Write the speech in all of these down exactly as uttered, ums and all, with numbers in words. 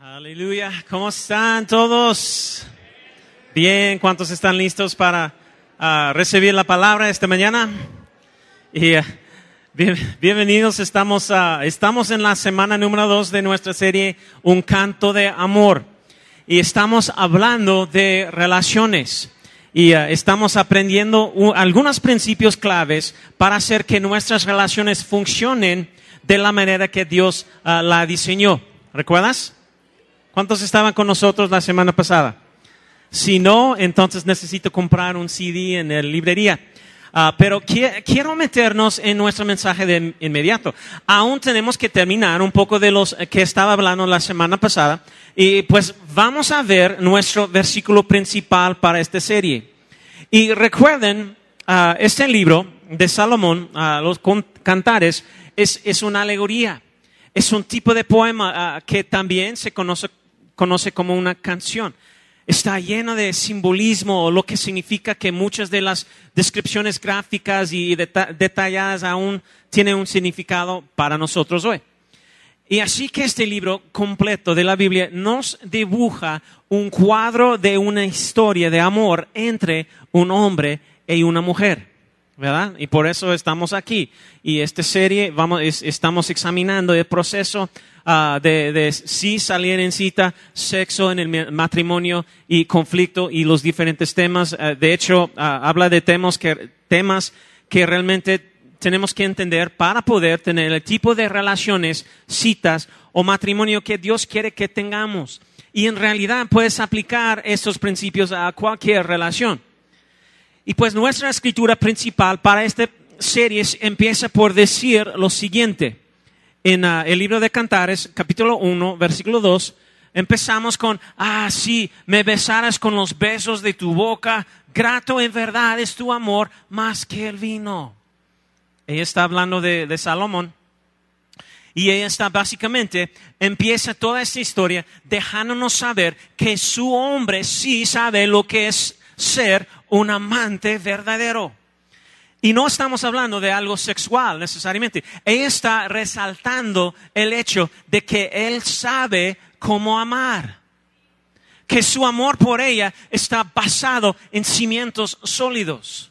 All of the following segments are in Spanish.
Aleluya, ¿cómo están todos? Bien, ¿cuántos están listos para uh, recibir la palabra esta mañana? Y uh, bien, bienvenidos, estamos, uh, estamos en la semana número dos de nuestra serie Un Canto de Amor. Y estamos hablando de relaciones. Y uh, estamos aprendiendo uh, algunos principios claves para hacer que nuestras relaciones funcionen de la manera que Dios uh, la diseñó. ¿Recuerdas? ¿Cuántos estaban con nosotros la semana pasada? Si no, entonces necesito comprar un C D en la librería. Uh, pero qui- quiero meternos en nuestro mensaje de inmediato. Aún tenemos que terminar un poco de los que estaba hablando la semana pasada. Y pues vamos a ver nuestro versículo principal para esta serie. Y recuerden, uh, este libro de Salomón, uh, los Cantares, es, es una alegoría. Es un tipo de poema uh, que también se conoce conoce como una canción. Está lleno de simbolismo, lo que significa que muchas de las descripciones gráficas y deta- detalladas aún tienen un significado para nosotros hoy. Y así que este libro completo de la Biblia nos dibuja un cuadro de una historia de amor entre un hombre y una mujer, ¿verdad? Y por eso estamos aquí. Y esta serie vamos, es, estamos examinando el proceso Uh, de, de si salir en cita, sexo en el matrimonio y conflicto y los diferentes temas. Uh, de hecho, uh, habla de temas que, temas que realmente tenemos que entender para poder tener el tipo de relaciones, citas o matrimonio que Dios quiere que tengamos. Y en realidad puedes aplicar estos principios a cualquier relación. Y pues nuestra escritura principal para esta serie empieza por decir lo siguiente. En uh, el libro de Cantares, capítulo uno, versículo dos, empezamos con, ah, sí, me besarás con los besos de tu boca, grato en verdad es tu amor más que el vino. Ella está hablando de, de Salomón. Y ella está básicamente, empieza toda esta historia dejándonos saber que su hombre sí sabe lo que es ser un amante verdadero. Y no estamos hablando de algo sexual necesariamente. Ella está resaltando el hecho de que él sabe cómo amar. Que su amor por ella está basado en cimientos sólidos.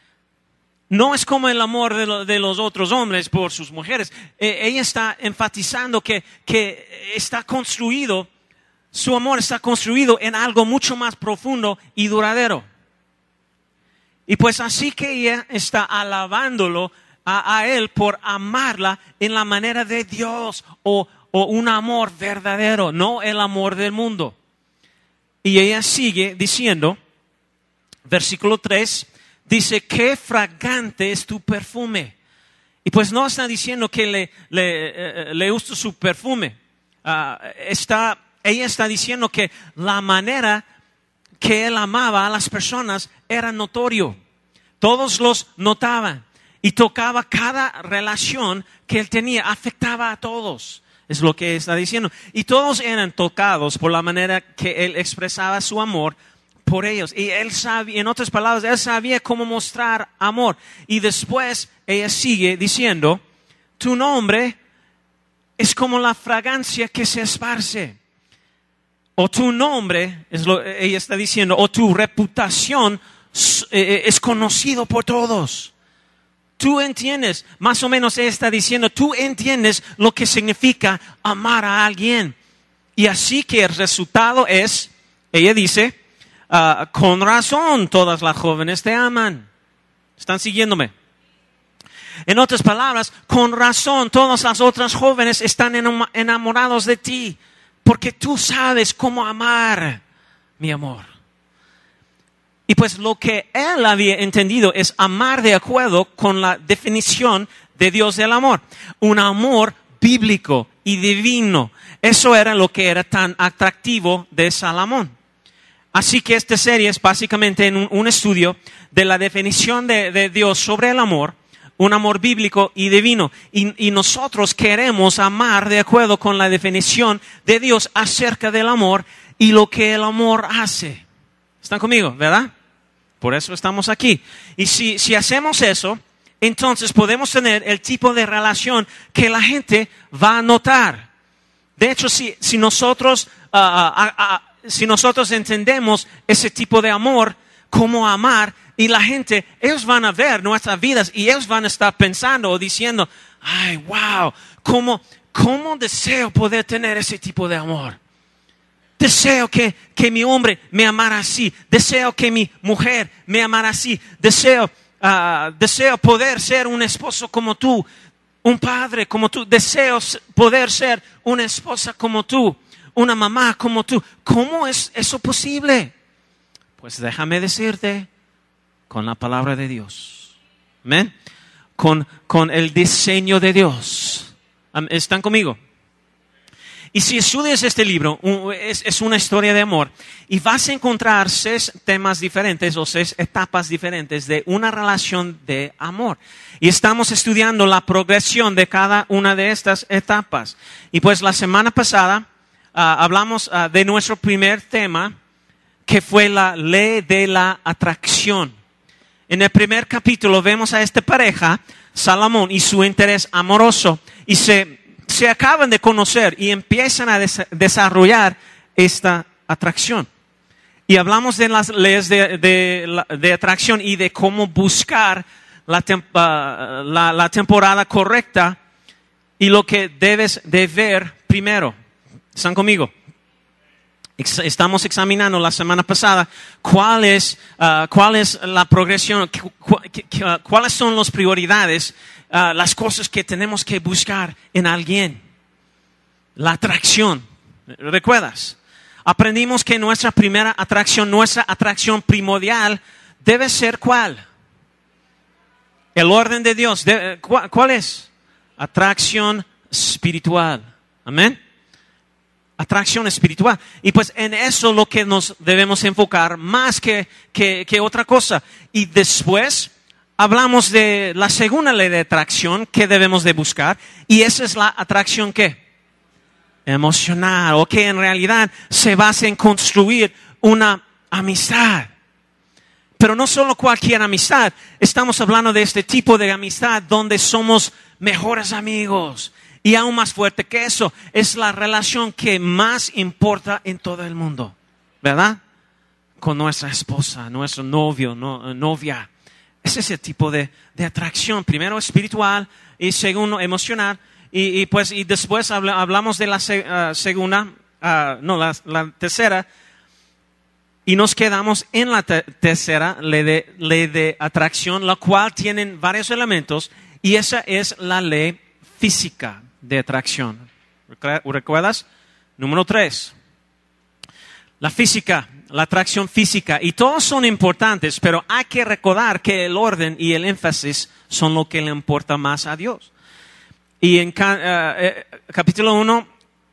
No es como el amor de, lo, de los otros hombres por sus mujeres. Eh, ella está enfatizando que, que está construido, su amor está construido en algo mucho más profundo y duradero. Y pues así que ella está alabándolo a, a él por amarla en la manera de Dios o, o un amor verdadero, no el amor del mundo. Y ella sigue diciendo, versículo tres, dice, qué fragante es tu perfume. Y pues no está diciendo que le, le, le gusta su perfume. Uh, está, ella está diciendo que la manera que él amaba a las personas era notorio. Todos los notaban y tocaba cada relación que él tenía, afectaba a todos. Es lo que está diciendo. Y todos eran tocados por la manera que él expresaba su amor por ellos. Y él sabía, en otras palabras, él sabía cómo mostrar amor. Y después ella sigue diciendo, tu nombre es como la fragancia que se esparce. O tu nombre, es lo ella está diciendo, o tu reputación es conocido por todos. Tú entiendes, más o menos ella está diciendo, tú entiendes lo que significa amar a alguien. Y así que el resultado es, ella dice, uh, con razón todas las jóvenes te aman. ¿Están siguiéndome? En otras palabras, con razón todas las otras jóvenes están enamorados de ti. Porque tú sabes cómo amar, mi amor. Y pues lo que él había entendido es amar de acuerdo con la definición de Dios del amor. Un amor bíblico y divino. Eso era lo que era tan atractivo de Salomón. Así que esta serie es básicamente un, un estudio de la definición de, de Dios sobre el amor. Un amor bíblico y divino. Y, y nosotros queremos amar de acuerdo con la definición de Dios acerca del amor y lo que el amor hace. ¿Están conmigo, verdad? Por eso estamos aquí. Y si, si hacemos eso, entonces podemos tener el tipo de relación que la gente va a notar. De hecho, si, si nosotros, uh, uh, uh, uh, si nosotros entendemos ese tipo de amor, cómo amar, y la gente, ellos van a ver nuestras vidas y ellos van a estar pensando o diciendo, ay, wow, cómo, cómo deseo poder tener ese tipo de amor. Deseo que, que mi hombre me amara así. Deseo que mi mujer me amara así. Deseo, uh, deseo poder ser un esposo como tú, un padre como tú. Deseo poder ser una esposa como tú, una mamá como tú. ¿Cómo es eso posible? Pues déjame decirte, con la palabra de Dios. ¿Amén? Con, con el diseño de Dios. ¿Están conmigo? Y si estudias este libro, es, es una historia de amor, y vas a encontrar seis temas diferentes o seis etapas diferentes de una relación de amor. Y estamos estudiando la progresión de cada una de estas etapas. Y pues la semana pasada uh, hablamos uh, de nuestro primer tema, que fue la ley de la atracción. En el primer capítulo vemos a esta pareja, Salomón y su interés amoroso, y se, se acaban de conocer y empiezan a des- desarrollar esta atracción. Y hablamos de las leyes de, de, de atracción y de cómo buscar la, temp- uh, la, la temporada correcta y lo que debes de ver primero. ¿Están conmigo? Estamos examinando la semana pasada cuál es, uh, cuál es la progresión, cu, cu, cu, cuáles son las prioridades, uh, las cosas que tenemos que buscar en alguien. La atracción. ¿Recuerdas? Aprendimos que nuestra primera atracción, nuestra atracción primordial debe ser ¿cuál? El orden de Dios. De, ¿cuál, ¿Cuál es? Atracción espiritual. Amén. Atracción espiritual. Y pues en eso lo que nos debemos enfocar más que, que, que otra cosa. Y después hablamos de la segunda ley de atracción que debemos de buscar. Y esa es la atracción ¿qué? Emocional. O que en realidad se basa en construir una amistad. Pero no solo cualquier amistad. Estamos hablando de este tipo de amistad donde somos mejores amigos. Y aún más fuerte que eso, es la relación que más importa en todo el mundo, ¿verdad? Con nuestra esposa, nuestro novio, no, novia. Es ese tipo de, de atracción, primero espiritual y segundo emocional. Y, y pues y después habla, hablamos de la se, uh, segunda, uh, no, la, la tercera. Y nos quedamos en la te- tercera ley de, ley de atracción, la cual tiene varios elementos. Y esa es la ley física de atracción. ¿Recuerdas? Número tres. La física, la atracción física. Y todos son importantes, pero hay que recordar que el orden y el énfasis son lo que le importa más a Dios. Y en uh, eh, capítulo uno,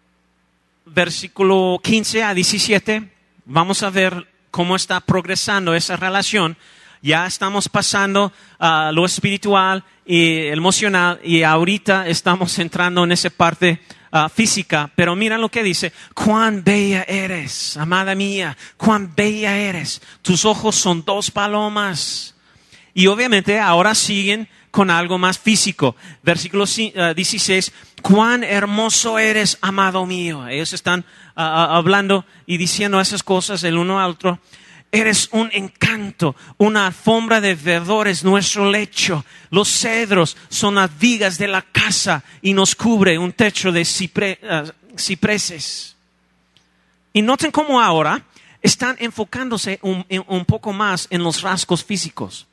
versículo quince a diecisiete, vamos a ver cómo está progresando esa relación. Ya estamos pasando a uh, lo espiritual y emocional y ahorita estamos entrando en esa parte uh, física. Pero mira lo que dice. Cuán bella eres, amada mía, cuán bella eres. Tus ojos son dos palomas. Y obviamente ahora siguen con algo más físico. Versículo dieciséis. Cuán hermoso eres, amado mío. Ellos están uh, hablando y diciendo esas cosas el uno al otro. Eres un encanto, una alfombra de verdores, nuestro lecho. Los cedros son las vigas de la casa y nos cubre un techo de cipre, uh, cipreses. Y noten cómo ahora están enfocándose un, un poco más en los rasgos físicos.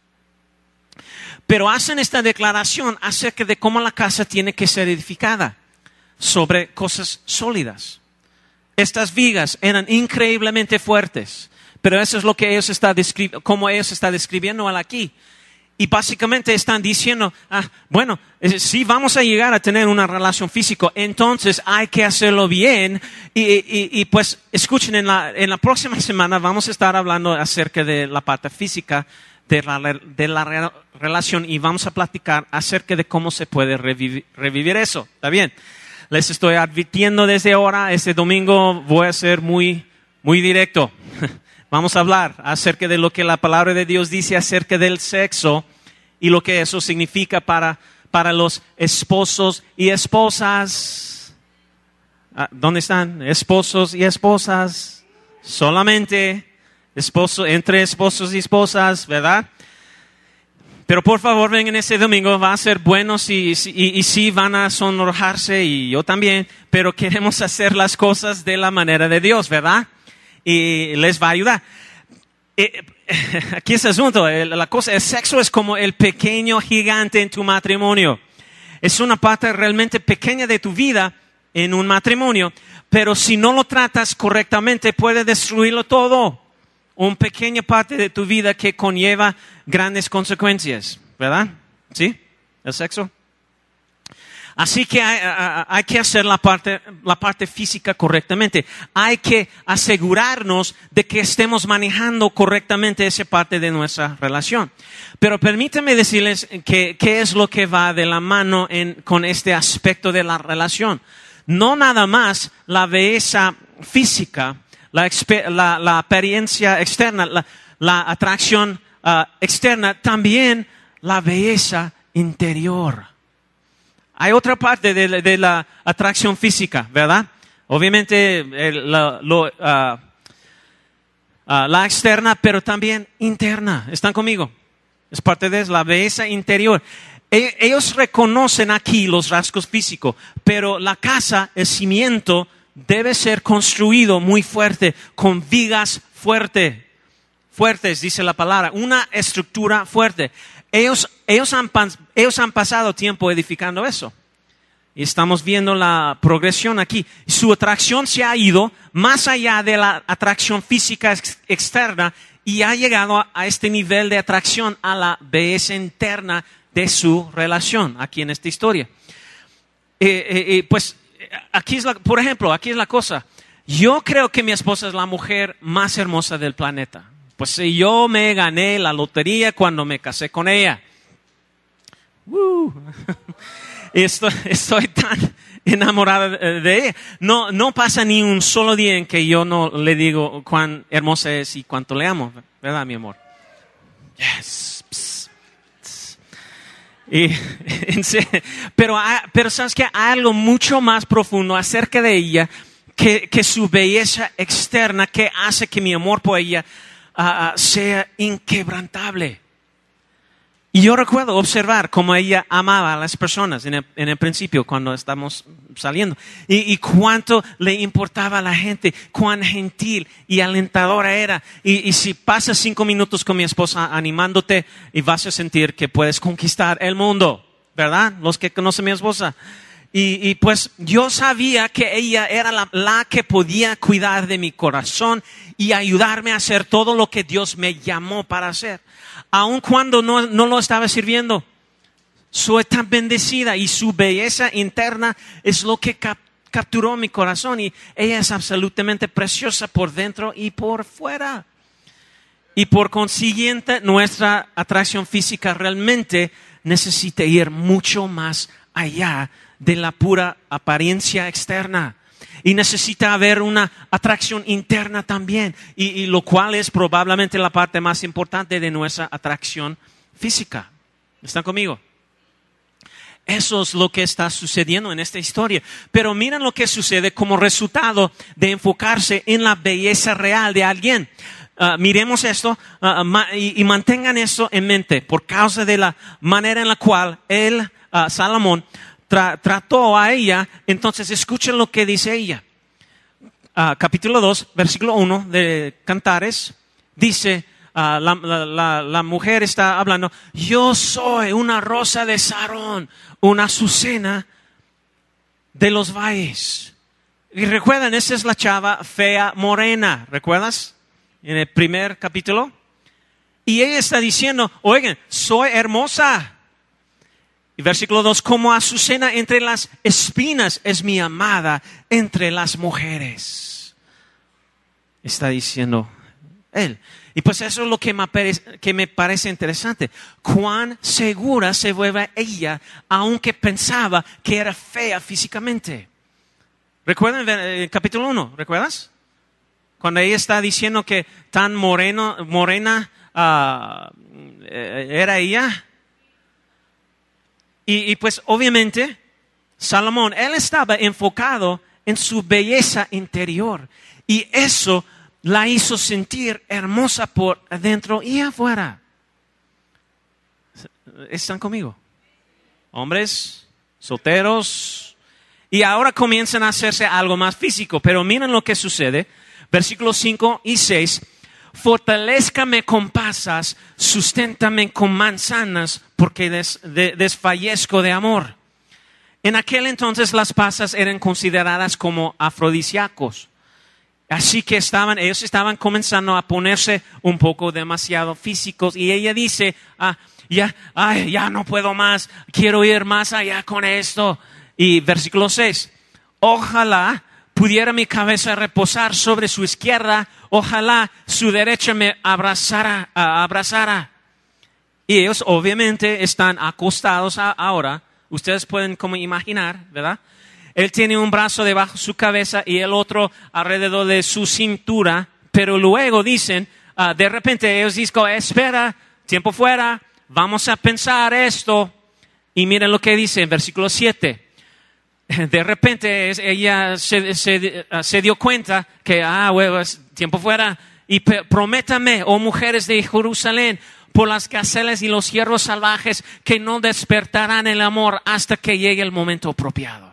Pero hacen esta declaración acerca de cómo la casa tiene que ser edificada sobre cosas sólidas. Estas vigas eran increíblemente fuertes. Pero eso es lo que ellos están describiendo, como ellos están describiendo aquí. Y básicamente están diciendo, ah, bueno, si vamos a llegar a tener una relación física, entonces hay que hacerlo bien. Y, y, y pues escuchen, en la, en la próxima semana vamos a estar hablando acerca de la parte física de la, de la re, relación y vamos a platicar acerca de cómo se puede revivir, revivir eso. ¿Está bien? Les estoy advirtiendo desde ahora, este domingo voy a ser muy, muy directo. Vamos a hablar acerca de lo que la palabra de Dios dice acerca del sexo y lo que eso significa para, para los esposos y esposas. ¿Dónde están? Esposos y esposas. Solamente esposo, entre esposos y esposas, ¿verdad? Pero por favor vengan ese domingo, va a ser bueno y, y, y sí van a sonrojarse y yo también, pero queremos hacer las cosas de la manera de Dios, ¿verdad? Y les va a ayudar. Eh, aquí es el asunto, la cosa, el sexo es como el pequeño gigante en tu matrimonio. Es una parte realmente pequeña de tu vida en un matrimonio, pero si no lo tratas correctamente puede destruirlo todo. Una pequeña parte de tu vida que conlleva grandes consecuencias, ¿verdad? ¿Sí? El sexo. Así que hay, hay que hacer la parte, la parte física correctamente. Hay que asegurarnos de que estemos manejando correctamente esa parte de nuestra relación. Pero permítanme decirles que, qué es lo que va de la mano en, con este aspecto de la relación. No nada más la belleza física, la, la, la apariencia externa, la, la atracción uh, externa, también la belleza interior. Hay otra parte de, de la atracción física, ¿verdad? Obviamente el, la, lo, uh, uh, la externa, pero también interna. ¿Están conmigo? Es parte de la belleza interior. E- ellos reconocen aquí los rasgos físicos, pero la casa, el cimiento, debe ser construido muy fuerte, con vigas fuertes. Fuertes, dice la palabra. Una estructura fuerte. Ellos, ellos, han, ellos han pasado tiempo edificando eso. Y estamos viendo la progresión aquí. Su atracción se ha ido más allá de la atracción física ex, externa y ha llegado a, a este nivel de atracción a la belleza interna de su relación, aquí en esta historia. Eh, eh, eh, pues, aquí es la, por ejemplo, aquí es la cosa. Yo creo que mi esposa es la mujer más hermosa del planeta. Pues yo me gané la lotería cuando me casé con ella. Uh. Estoy, estoy tan enamorada de ella. No, no pasa ni un solo día en que yo no le digo cuán hermosa es y cuánto le amo, ¿verdad, mi amor? Yes. Psst. Psst. Y, pero, pero sabes que hay algo mucho más profundo acerca de ella que, que su belleza externa que hace que mi amor por ella Uh, sea inquebrantable. Y yo recuerdo observar cómo ella amaba a las personas en el, en el principio cuando estamos saliendo y, y cuánto le importaba a la gente, cuán gentil y alentadora era. Y, y si pasas cinco minutos con mi esposa animándote y vas a sentir que puedes conquistar el mundo, ¿verdad? Los que conocen a mi esposa. Y, y pues yo sabía que ella era la, la que podía cuidar de mi corazón y ayudarme a hacer todo lo que Dios me llamó para hacer. Aun cuando no, no lo estaba sirviendo. Soy tan bendecida y su belleza interna es lo que cap, capturó mi corazón. Y ella es absolutamente preciosa por dentro y por fuera. Y por consiguiente nuestra atracción física realmente necesita ir mucho más allá de la pura apariencia externa. Y necesita haber una atracción interna también. Y, y lo cual es probablemente la parte más importante de nuestra atracción física. ¿Están conmigo? Eso es lo que está sucediendo en esta historia. Pero miren lo que sucede como resultado de enfocarse en la belleza real de alguien. Uh, miremos esto uh, ma- y, y mantengan esto en mente por causa de la manera en la cual él, uh, Salomón, Tra- trató a ella. Entonces escuchen lo que dice ella. Uh, capítulo dos, versículo uno de Cantares. Dice, uh, la, la, la, la mujer está hablando. Yo soy una rosa de Sarón, una azucena de los valles. Y recuerdan, esa es la chava fea morena. ¿Recuerdas? En el primer capítulo. Y ella está diciendo, oigan, soy hermosa. Y versículo dos, como azucena entre las espinas es mi amada entre las mujeres. Está diciendo él. Y pues eso es lo que me parece, que me parece interesante. Cuán segura se vuelve ella, aunque pensaba que era fea físicamente. ¿Recuerdan el capítulo uno? ¿Recuerdas? Cuando ella está diciendo que tan moreno, morena uh, era ella. Y, y pues obviamente, Salomón, él estaba enfocado en su belleza interior. Y eso la hizo sentir hermosa por adentro y afuera. ¿Están conmigo? Hombres, solteros. Y ahora comienzan a hacerse algo más físico. Pero miren lo que sucede. Versículos cinco y seis. Fortalézcame con pasas, susténtame con manzanas, porque des, de, desfallezco de amor. En aquel entonces las pasas eran consideradas como afrodisíacos. Así que estaban, ellos estaban comenzando a ponerse un poco demasiado físicos. Y ella dice, ah, ya, ay, ya no puedo más, quiero ir más allá con esto. Y versículo seis, ojalá pudiera mi cabeza reposar sobre su izquierda, ojalá su derecha me abrazara, uh, abrazara. Y ellos obviamente están acostados a, ahora, ustedes pueden como imaginar, ¿verdad? Él tiene un brazo debajo de su cabeza y el otro alrededor de su cintura, pero luego dicen, uh, de repente ellos dicen, espera, tiempo fuera, vamos a pensar esto. Y miren lo que dice en versículo siete. De repente ella se, se, se dio cuenta que, ah, bueno, tiempo fuera. Y prométame, oh mujeres de Jerusalén, por las gacelas y los ciervos salvajes, que no despertarán el amor hasta que llegue el momento apropiado.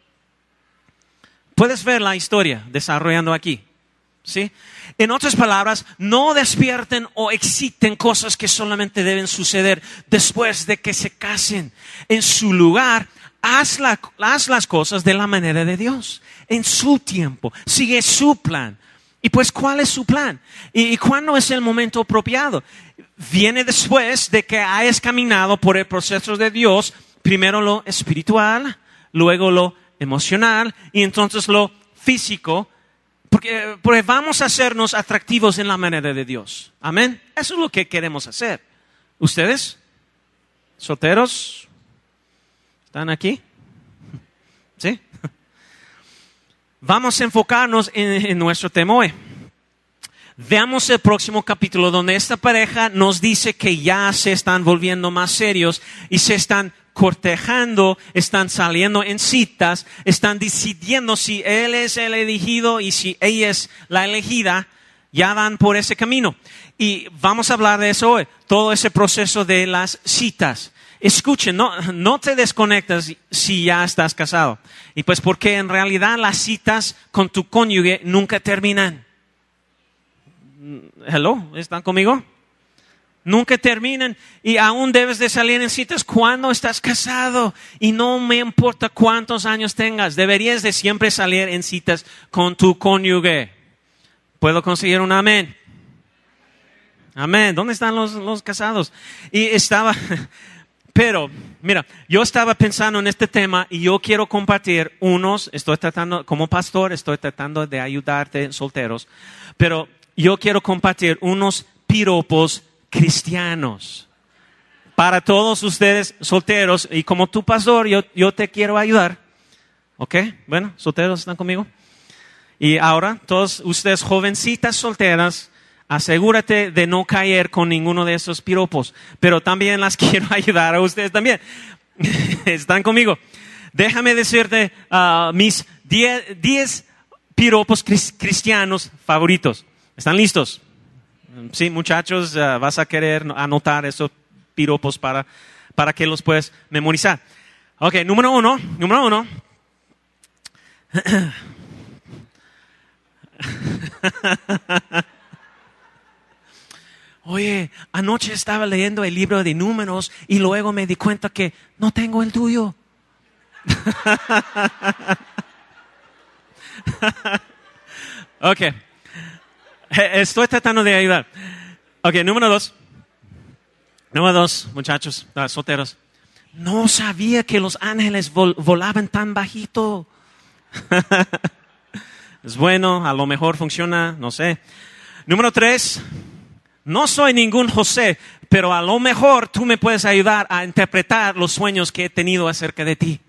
Puedes ver la historia desarrollando aquí, ¿sí? En otras palabras, no despierten o exciten cosas que solamente deben suceder después de que se casen. En su lugar, Haz, la, haz las cosas de la manera de Dios, en su tiempo, sigue su plan. Y pues, ¿cuál es su plan? ¿Y, y cuándo es el momento apropiado? Viene después de que hayas caminado por el proceso de Dios, primero lo espiritual, luego lo emocional y entonces lo físico, porque, porque vamos a hacernos atractivos en la manera de Dios. Amén. Eso es lo que queremos hacer. ¿Ustedes? ¿Solteros? ¿Están aquí? ¿Sí? Vamos a enfocarnos en, en nuestro tema hoy. Veamos el próximo capítulo donde esta pareja nos dice que ya se están volviendo más serios y se están cortejando, están saliendo en citas, están decidiendo si él es el elegido y si ella es la elegida. Ya van por ese camino. Y vamos a hablar de eso hoy. Todo ese proceso de las citas. Escuchen, no, no te desconectas si ya estás casado. Y pues porque en realidad las citas con tu cónyuge nunca terminan. Hello, ¿están conmigo? Nunca terminan y aún debes de salir en citas cuando estás casado. Y no me importa cuántos años tengas, deberías de siempre salir en citas con tu cónyuge. ¿Puedo conseguir un amén? Amén. ¿Dónde están los, los casados? Y estaba... Pero, mira, yo estaba pensando en este tema y yo quiero compartir unos, estoy tratando, como pastor, estoy tratando de ayudarte solteros, pero yo quiero compartir unos piropos cristianos para todos ustedes solteros y como tu pastor yo, yo te quiero ayudar. ¿Ok? Bueno, solteros, ¿están conmigo? Y ahora, todos ustedes jovencitas solteras, asegúrate de no caer con ninguno de esos piropos. Pero también las quiero ayudar a ustedes también. ¿Están conmigo? Déjame decirte uh, mis diez piropos cristianos favoritos. ¿Están listos? Sí, muchachos, uh, vas a querer anotar esos piropos para, para que los puedas memorizar. Ok, número uno. Número uno. Oye, anoche estaba leyendo el libro de Números y luego me di cuenta que no tengo el tuyo. Ok. Estoy tratando de ayudar. Ok, número dos. Número dos, muchachos, uh, solteros. No sabía que los ángeles vol- volaban tan bajito. Es bueno, a lo mejor funciona, no sé. Número tres. No soy ningún José, pero a lo mejor tú me puedes ayudar a interpretar los sueños que he tenido acerca de ti.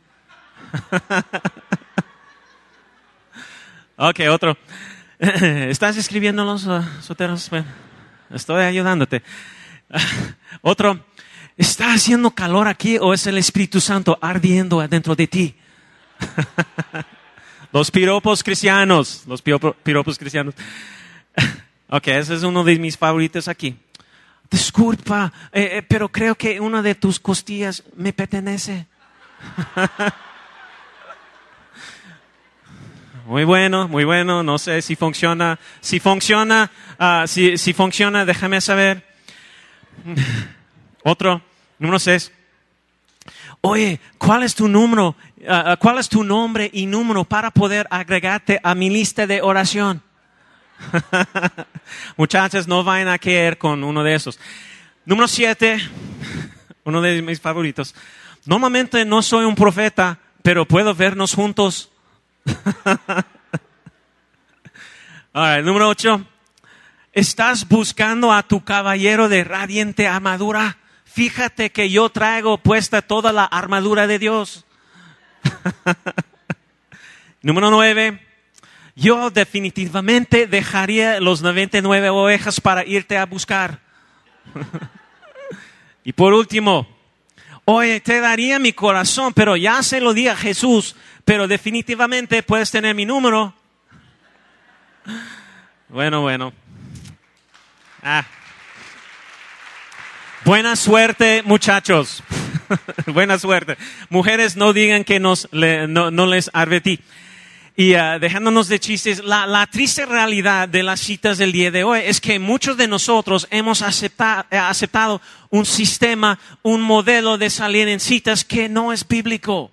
Ok, otro. ¿Estás escribiendo los uh, solteros? Bueno, estoy ayudándote. Otro. ¿Está haciendo calor aquí o es el Espíritu Santo ardiendo adentro de ti? Los piropos cristianos. Los piropo, piropos cristianos. Ok, ese es uno de mis favoritos aquí. Disculpa, eh, eh, pero creo que una de tus costillas me pertenece. Muy bueno, muy bueno. No sé si funciona. Si funciona, uh, si, si funciona, déjame saber. Otro, número seis. Oye, ¿cuál es tu número? Uh, ¿Cuál es tu nombre y número para poder agregarte a mi lista de oración? Muchachos, no vayan a caer con uno de esos. Número siete, uno de mis favoritos. Normalmente no soy un profeta, pero puedo vernos juntos. All right, número ocho. ¿Estás buscando a tu caballero de radiante armadura? Fíjate que yo traigo puesta toda la armadura de Dios. Número nueve. Yo definitivamente dejaría los noventa y nueve ovejas para irte a buscar. Y por último, oye, te daría mi corazón, pero ya se lo di a Jesús, pero definitivamente puedes tener mi número. Bueno, bueno. Ah. Buena suerte, muchachos. Buena suerte. Mujeres, no digan que nos, le, no, no les advertí. Y uh, dejándonos de chistes, la, la triste realidad de las citas del día de hoy es que muchos de nosotros hemos acepta, eh, aceptado un sistema, un modelo de salir en citas que no es bíblico,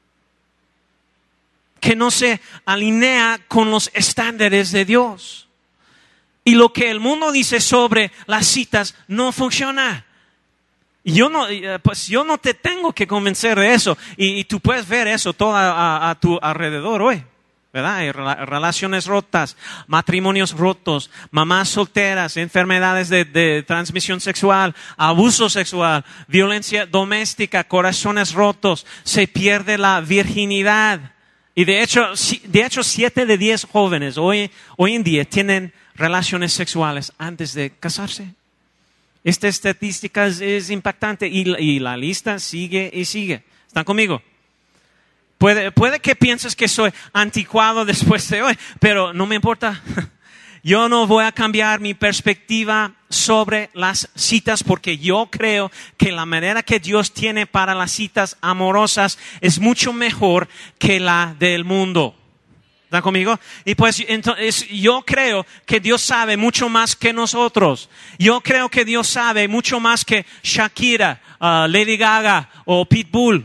que no se alinea con los estándares de Dios. Y lo que el mundo dice sobre las citas no funciona. Y yo no, pues yo no te tengo que convencer de eso. Y, y tú puedes ver eso todo a, a, a tu alrededor hoy. ¿Verdad? Hay relaciones rotas, matrimonios rotos, mamás solteras, enfermedades de, de transmisión sexual, abuso sexual, violencia doméstica, corazones rotos, se pierde la virginidad. Y de hecho, de hecho, siete de diez jóvenes hoy, hoy en día tienen relaciones sexuales antes de casarse. Esta estadística es, es impactante y, y la lista sigue y sigue. ¿Están conmigo? Puede, puede que pienses que soy anticuado después de hoy, pero no me importa. Yo no voy a cambiar mi perspectiva sobre las citas porque yo creo que la manera que Dios tiene para las citas amorosas es mucho mejor que la del mundo. ¿Están conmigo? Y pues entonces yo creo que Dios sabe mucho más que nosotros. Yo creo que Dios sabe mucho más que Shakira, uh, Lady Gaga o Pitbull.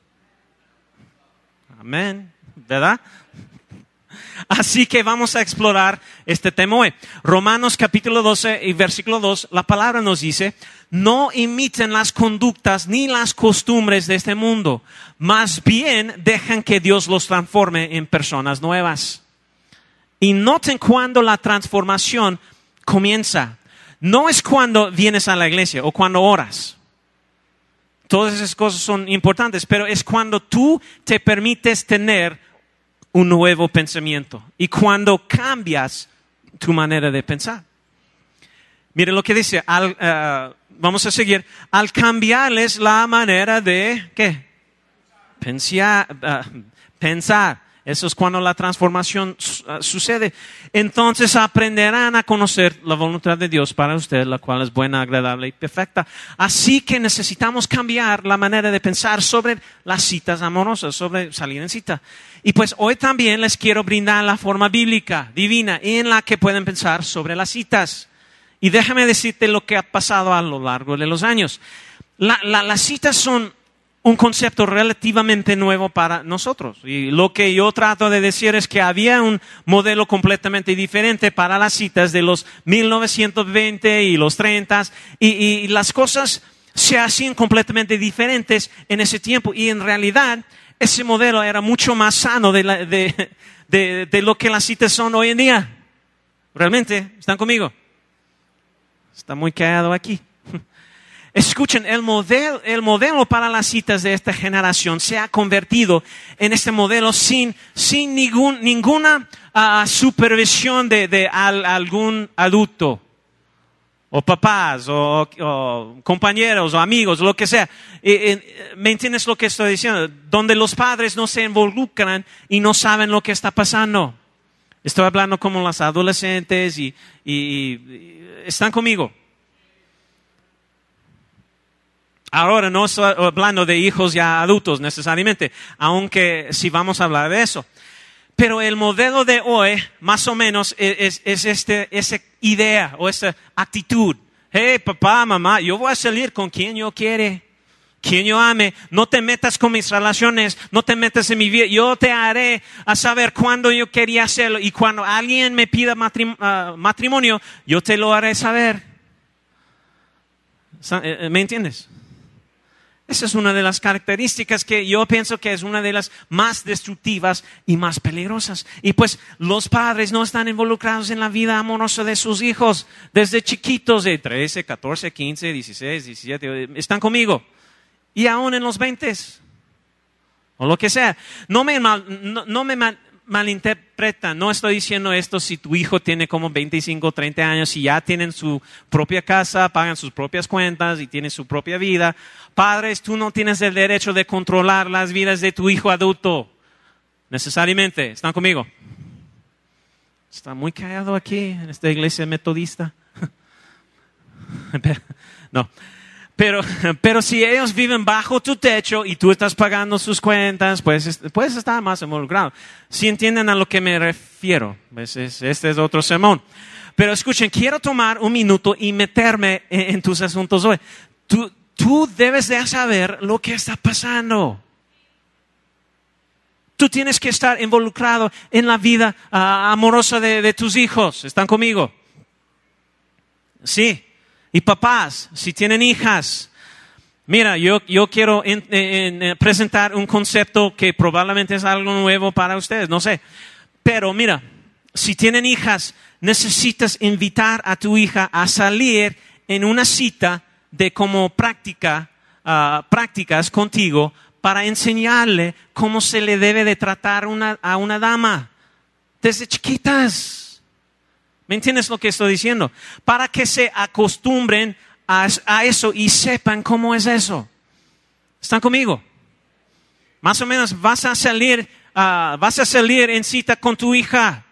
Amén, ¿verdad? Así que vamos a explorar este tema hoy. Romanos capítulo doce y versículo dos, la palabra nos dice, no imiten las conductas ni las costumbres de este mundo, más bien dejan que Dios los transforme en personas nuevas. Y noten cuando la transformación comienza. No es cuando vienes a la iglesia o cuando oras. Todas esas cosas son importantes, pero es cuando tú te permites tener un nuevo pensamiento y cuando cambias tu manera de pensar. Mire lo que dice, al, uh, vamos a seguir, al cambiarles la manera de, ¿qué? Pensar, uh, pensar. Eso es cuando la transformación uh, sucede. Entonces aprenderán a conocer la voluntad de Dios para ustedes, la cual es buena, agradable y perfecta. Así que necesitamos cambiar la manera de pensar sobre las citas amorosas, sobre salir en cita. Y pues hoy también les quiero brindar la forma bíblica, divina, en la que pueden pensar sobre las citas. Y déjame decirte lo que ha pasado a lo largo de los años. La, la, las citas son un concepto relativamente nuevo para nosotros. Y lo que yo trato de decir es que había un modelo completamente diferente para las citas de los mil novecientos veinte y los treinta. Y, y las cosas se hacían completamente diferentes en ese tiempo. Y en realidad, ese modelo era mucho más sano de, la, de, de, de lo que las citas son hoy en día. Realmente, ¿están conmigo? Está muy callado aquí. Escuchen, el modelo, el modelo para las citas de esta generación se ha convertido en este modelo sin, sin ningún, ninguna uh, supervisión de, de al, algún adulto. o papás, o, o compañeros, o amigos, lo que sea. ¿Me entiendes lo que estoy diciendo? Donde los padres no se involucran y no saben lo que está pasando. Estoy hablando como los adolescentes y, y, y están conmigo. Ahora no estoy hablando de hijos ya adultos necesariamente, aunque sí vamos a hablar de eso. Pero el modelo de hoy, más o menos, es, es este, esa idea o esa actitud. Hey, papá, mamá, yo voy a salir con quien yo quiere, quien yo ame. No te metas con mis relaciones, no te metas en mi vida. Yo te haré a saber cuándo yo quería hacerlo. Y cuando alguien me pida matrim- uh, matrimonio, yo te lo haré saber. ¿Me entiendes? Esa es una de las características que yo pienso que es una de las más destructivas y más peligrosas. Y pues los padres no están involucrados en la vida amorosa de sus hijos desde chiquitos, de trece, catorce, quince, dieciséis, diecisiete, están conmigo. Y aún en los veintes, o lo que sea. No me, mal, no, no me mal, malinterpretan, no estoy diciendo esto si tu hijo tiene como veinticinco, treinta años y ya tienen su propia casa, pagan sus propias cuentas y tienen su propia vida. Padres, tú no tienes el derecho de controlar las vidas de tu hijo adulto, necesariamente. ¿Están conmigo? Está muy callado aquí en esta iglesia metodista. No. Pero, pero si ellos viven bajo tu techo y tú estás pagando sus cuentas, pues puedes estar más involucrado. Si entienden a lo que me refiero, pues es, este es otro sermón. Pero escuchen, quiero tomar un minuto y meterme en, en tus asuntos hoy. Tú, tú debes de saber lo que está pasando. Tú tienes que estar involucrado en la vida uh, amorosa de, de tus hijos. ¿Están conmigo? Sí. Y papás, si tienen hijas, mira, yo, yo quiero en, en, en presentar un concepto que probablemente es algo nuevo para ustedes, no sé. Pero mira, si tienen hijas, necesitas invitar a tu hija a salir en una cita de como práctica, uh, prácticas contigo para enseñarle cómo se le debe de tratar una, a una dama desde chiquitas. ¿Me entiendes lo que estoy diciendo? Para que se acostumbren a, a eso y sepan cómo es eso. ¿Están conmigo? Más o menos vas a salir, uh, vas a salir en cita con tu hija.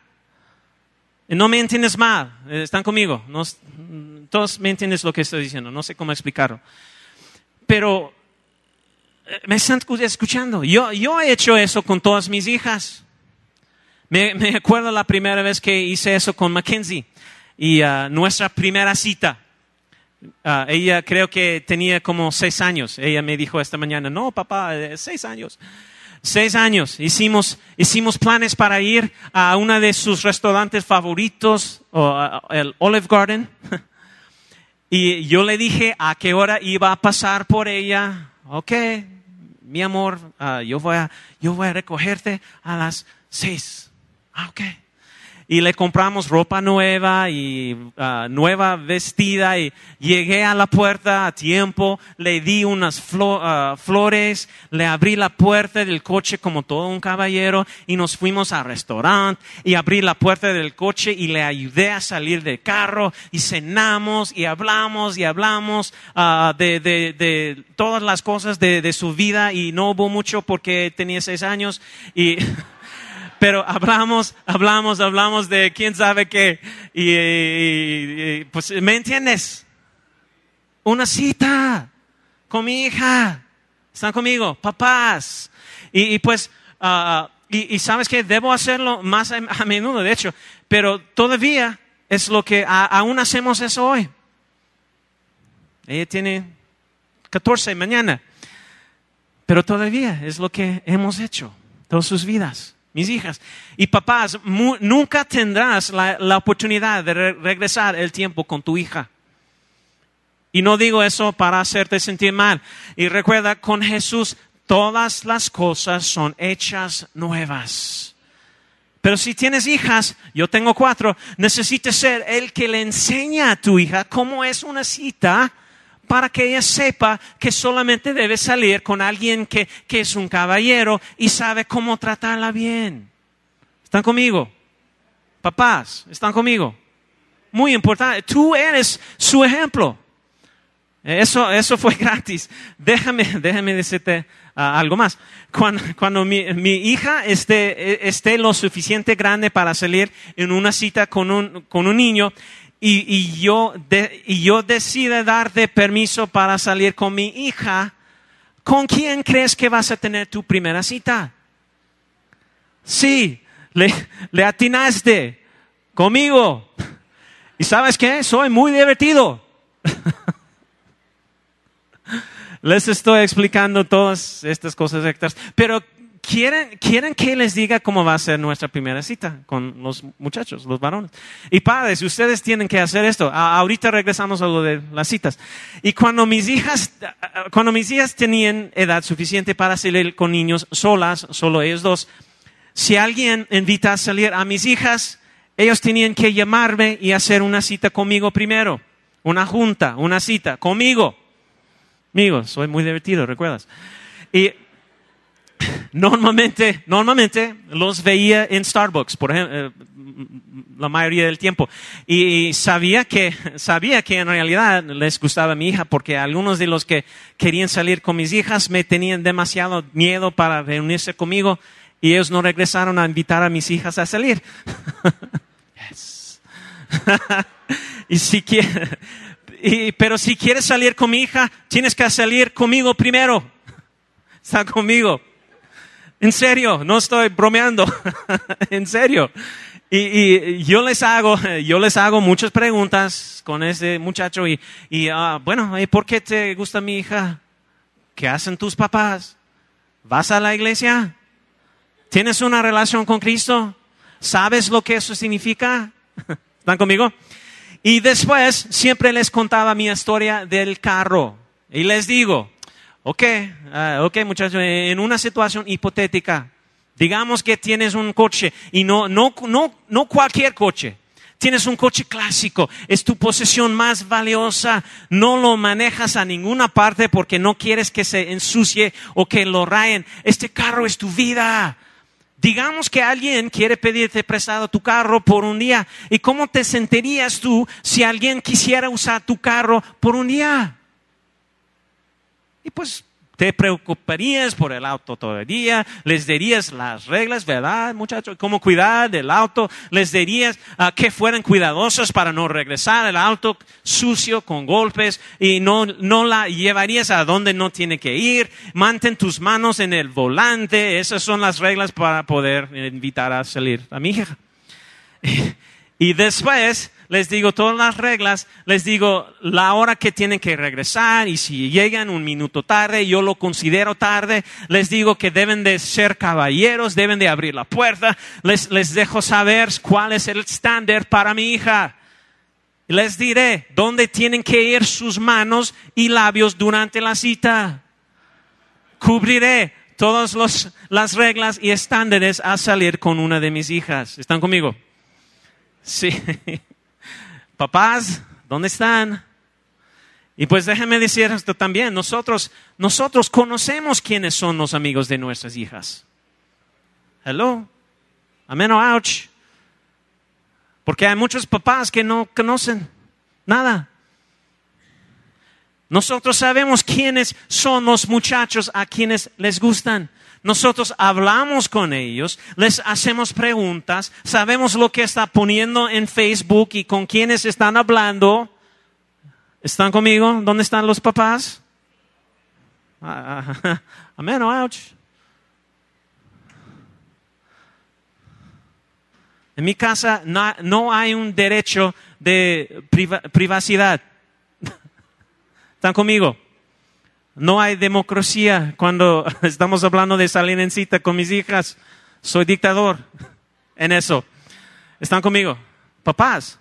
No me entiendes mal. ¿Están conmigo? No, todos me entiendes lo que estoy diciendo. No sé cómo explicarlo. Pero me están escuchando. Yo, yo he hecho eso con todas mis hijas. Me, me acuerdo la primera vez que hice eso con Mackenzie y uh, nuestra primera cita. Uh, ella creo que tenía como seis años. Ella me dijo esta mañana, no papá, eh, seis años. Seis años. Hicimos, hicimos planes para ir a uno de sus restaurantes favoritos, o, uh, el Olive Garden. Y yo le dije a qué hora iba a pasar por ella. Ok, mi amor, uh, yo voy a, yo voy a recogerte a las seis. Ah, ok. Y le compramos ropa nueva y uh, nueva vestida y llegué a la puerta a tiempo, le di unas flo- uh, flores, le abrí la puerta del coche como todo un caballero y nos fuimos al restaurante y abrí la puerta del coche y le ayudé a salir del carro y cenamos y hablamos y hablamos uh, de, de, de todas las cosas de, de su vida y no hubo mucho porque tenía seis años y... Pero hablamos, hablamos, hablamos de quién sabe qué. Y, y, y pues, ¿me entiendes? Una cita con mi hija. ¿Están conmigo? Papás. Y, y pues, uh, y, y sabes que debo hacerlo más a, a menudo, de hecho. Pero todavía es lo que a, aún hacemos eso hoy. Ella tiene catorce mañana. Pero todavía es lo que hemos hecho todas sus vidas. Mis hijas. Y papás, mu- nunca tendrás la, la oportunidad de re- regresar el tiempo con tu hija. Y no digo eso para hacerte sentir mal. Y recuerda, con Jesús todas las cosas son hechas nuevas. Pero si tienes hijas, yo tengo cuatro, necesitas ser el que le enseña a tu hija cómo es una cita para que ella sepa que solamente debe salir con alguien que, que es un caballero y sabe cómo tratarla bien. ¿Están conmigo? Papás, ¿están conmigo? muy importante. Tú eres su ejemplo. Eso, eso fue gratis. Déjame, déjame decirte uh, algo más. Cuando, cuando mi, mi hija esté, esté lo suficiente grande para salir en una cita con un, con un niño y, y yo, de, y yo decida darte permiso para salir con mi hija, ¿con quién crees que vas a tener tu primera cita? Sí, le, le atinaste. Conmigo. ¿Y sabes qué? Soy muy divertido. Les estoy explicando todas estas cosas extras. Pero quieren, quieren que les diga cómo va a ser nuestra primera cita con los muchachos, los varones. Y padres, ustedes tienen que hacer esto. A, ahorita regresamos a lo de las citas. Y cuando mis hijas, cuando mis hijas tenían edad suficiente para salir con niños solas, solo ellos dos, si alguien invita a salir a mis hijas, ellos tenían que llamarme y hacer una cita conmigo primero. Una junta, una cita conmigo. Amigo, soy muy divertido, ¿recuerdas? Y normalmente, normalmente los veía en Starbucks, por ejemplo, eh, la mayoría del tiempo. Y sabía que, sabía que en realidad les gustaba mi hija, porque algunos de los que querían salir con mis hijas me tenían demasiado miedo para reunirse conmigo y ellos no regresaron a invitar a mis hijas a salir. Yes. Y si quiere, y, pero si quieres salir con mi hija, tienes que salir conmigo primero. Está conmigo. En serio, no estoy bromeando. En serio. Y, y yo les hago, yo les hago muchas preguntas con ese muchacho y, y uh, bueno, ¿y por qué te gusta mi hija? ¿Qué hacen tus papás? ¿Vas a la iglesia? ¿Tienes una relación con Cristo? ¿Sabes lo que eso significa? ¿Están conmigo? Y después siempre les contaba mi historia del carro. Y les digo, ok, uh, ok muchachos, en una situación hipotética, digamos que tienes un coche y no, no, no, no cualquier coche. Tienes un coche clásico, es tu posesión más valiosa, no lo manejas a ninguna parte porque no quieres que se ensucie o que lo rayen. Este carro es tu vida. Digamos que alguien quiere pedirte prestado tu carro por un día. ¿Y cómo te sentirías tú si alguien quisiera usar tu carro por un día? Y pues te preocuparías por el auto todo el día, les dirías las reglas, ¿verdad, muchachos? Cómo cuidar del auto, les dirías uh, que fueran cuidadosos para no regresar el auto sucio con golpes y no, no la llevarías a donde no tiene que ir. Mantén tus manos en el volante, esas son las reglas para poder invitar a salir a mi hija. Y después les digo todas las reglas, les digo la hora que tienen que regresar y si llegan un minuto tarde, yo lo considero tarde. Les digo que deben de ser caballeros, deben de abrir la puerta. Les, les dejo saber cuál es el estándar para mi hija. Les diré dónde tienen que ir sus manos y labios durante la cita. Cubriré todas los, las reglas y estándares a salir con una de mis hijas. ¿Están conmigo? Sí. Papás, ¿dónde están? Y pues déjenme decir esto también. Nosotros, nosotros conocemos quiénes son los amigos de nuestras hijas. Hello. Amén o ouch. Porque hay muchos papás que no conocen nada. Nosotros sabemos quiénes son los muchachos a quienes les gustan. Nosotros hablamos con ellos, les hacemos preguntas, sabemos lo que está poniendo en Facebook y con quiénes están hablando. ¿Están conmigo? ¿Dónde están los papás? Amén, ouch. En mi casa no, no hay un derecho de priva- privacidad. ¿Están conmigo? No hay democracia cuando estamos hablando de salir en cita con mis hijas. Soy dictador en eso. ¿Están conmigo? Papás.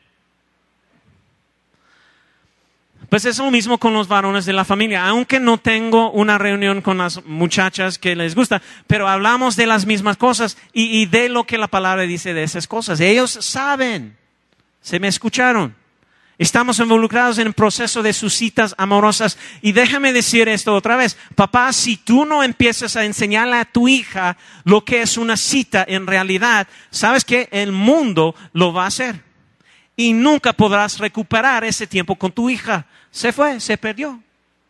Pues es lo mismo con los varones de la familia. Aunque no tengo una reunión con las muchachas que les gusta, pero hablamos de las mismas cosas y, y de lo que la palabra dice de esas cosas. Ellos saben. Se me escucharon. Estamos involucrados en el proceso de sus citas amorosas. Y déjame decir esto otra vez. Papá, si tú no empiezas a enseñarle a tu hija lo que es una cita en realidad, ¿sabes qué? El mundo lo va a hacer. y nunca podrás recuperar ese tiempo con tu hija. Se fue, se perdió.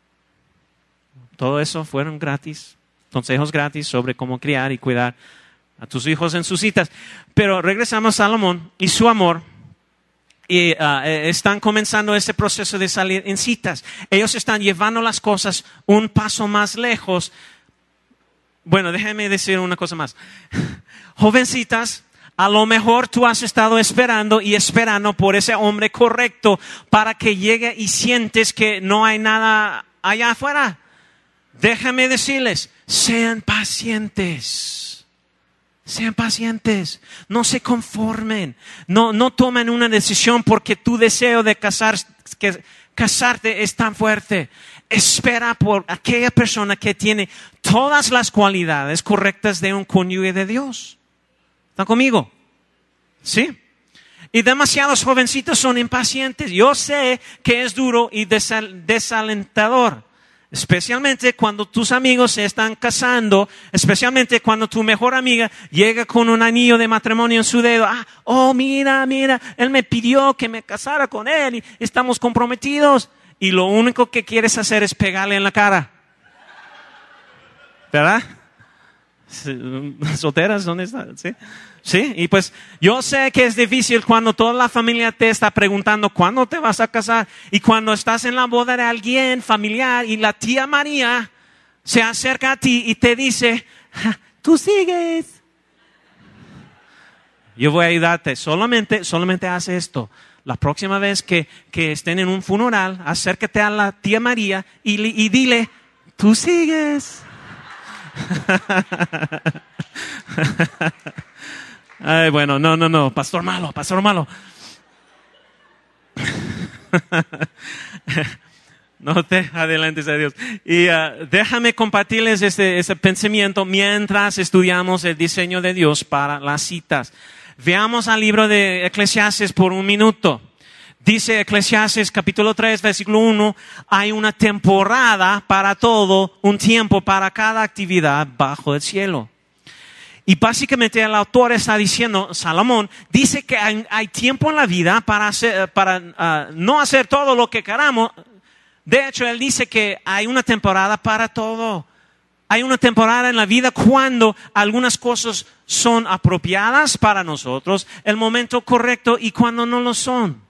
Todo eso fueron gratis, consejos gratis sobre cómo criar y cuidar a tus hijos en sus citas. Pero regresamos a Salomón y su amor. Y uh, están comenzando ese proceso de salir en citas. Ellos están llevando las cosas un paso más lejos. Bueno, déjame decir una cosa más. Jovencitas, a lo mejor tú has estado esperando y esperando por ese hombre correcto para que llegue y sientes que no hay nada allá afuera. Déjame decirles, sean pacientes. Sean pacientes. No se conformen. No, no tomen una decisión porque tu deseo de casar, que, casarte es tan fuerte. Espera por aquella persona que tiene todas las cualidades correctas de un cónyuge de Dios. ¿Están conmigo? ¿Sí? Y demasiados jovencitos son impacientes. Yo sé que es duro y desal- desalentador. Especialmente cuando tus amigos se están casando, especialmente cuando tu mejor amiga llega con un anillo de matrimonio en su dedo. Ah, oh, mira, mira, él me pidió que me casara con él y estamos comprometidos. Y lo único que quieres hacer es pegarle en la cara. ¿Verdad? ¿Solteras? ¿Dónde están? ¿Sí? Sí, y pues yo sé que es difícil cuando toda la familia te está preguntando ¿cuándo te vas a casar? Y cuando estás en la boda de alguien familiar y la tía María se acerca a ti y te dice, tú sigues. Yo voy a ayudarte, solamente, solamente haz esto. La próxima vez que, que estén en un funeral, acércate a la tía María y, y dile, tú sigues. Ay, bueno, no, no, no, pastor malo, pastor malo. No te adelantes a Dios. Y uh, déjame compartirles este, ese pensamiento mientras estudiamos el diseño de Dios para las citas. Veamos al libro de Eclesiastes por un minuto. Dice Eclesiastes capítulo tres, versículo uno, hay una temporada para todo, un tiempo para cada actividad bajo el cielo. Y básicamente el autor está diciendo, Salomón, dice que hay, hay tiempo en la vida para, hacer, para uh, no hacer todo lo que queramos. De hecho, él dice que hay una temporada para todo. Hay una temporada en la vida cuando algunas cosas son apropiadas para nosotros, el momento correcto, y cuando no lo son.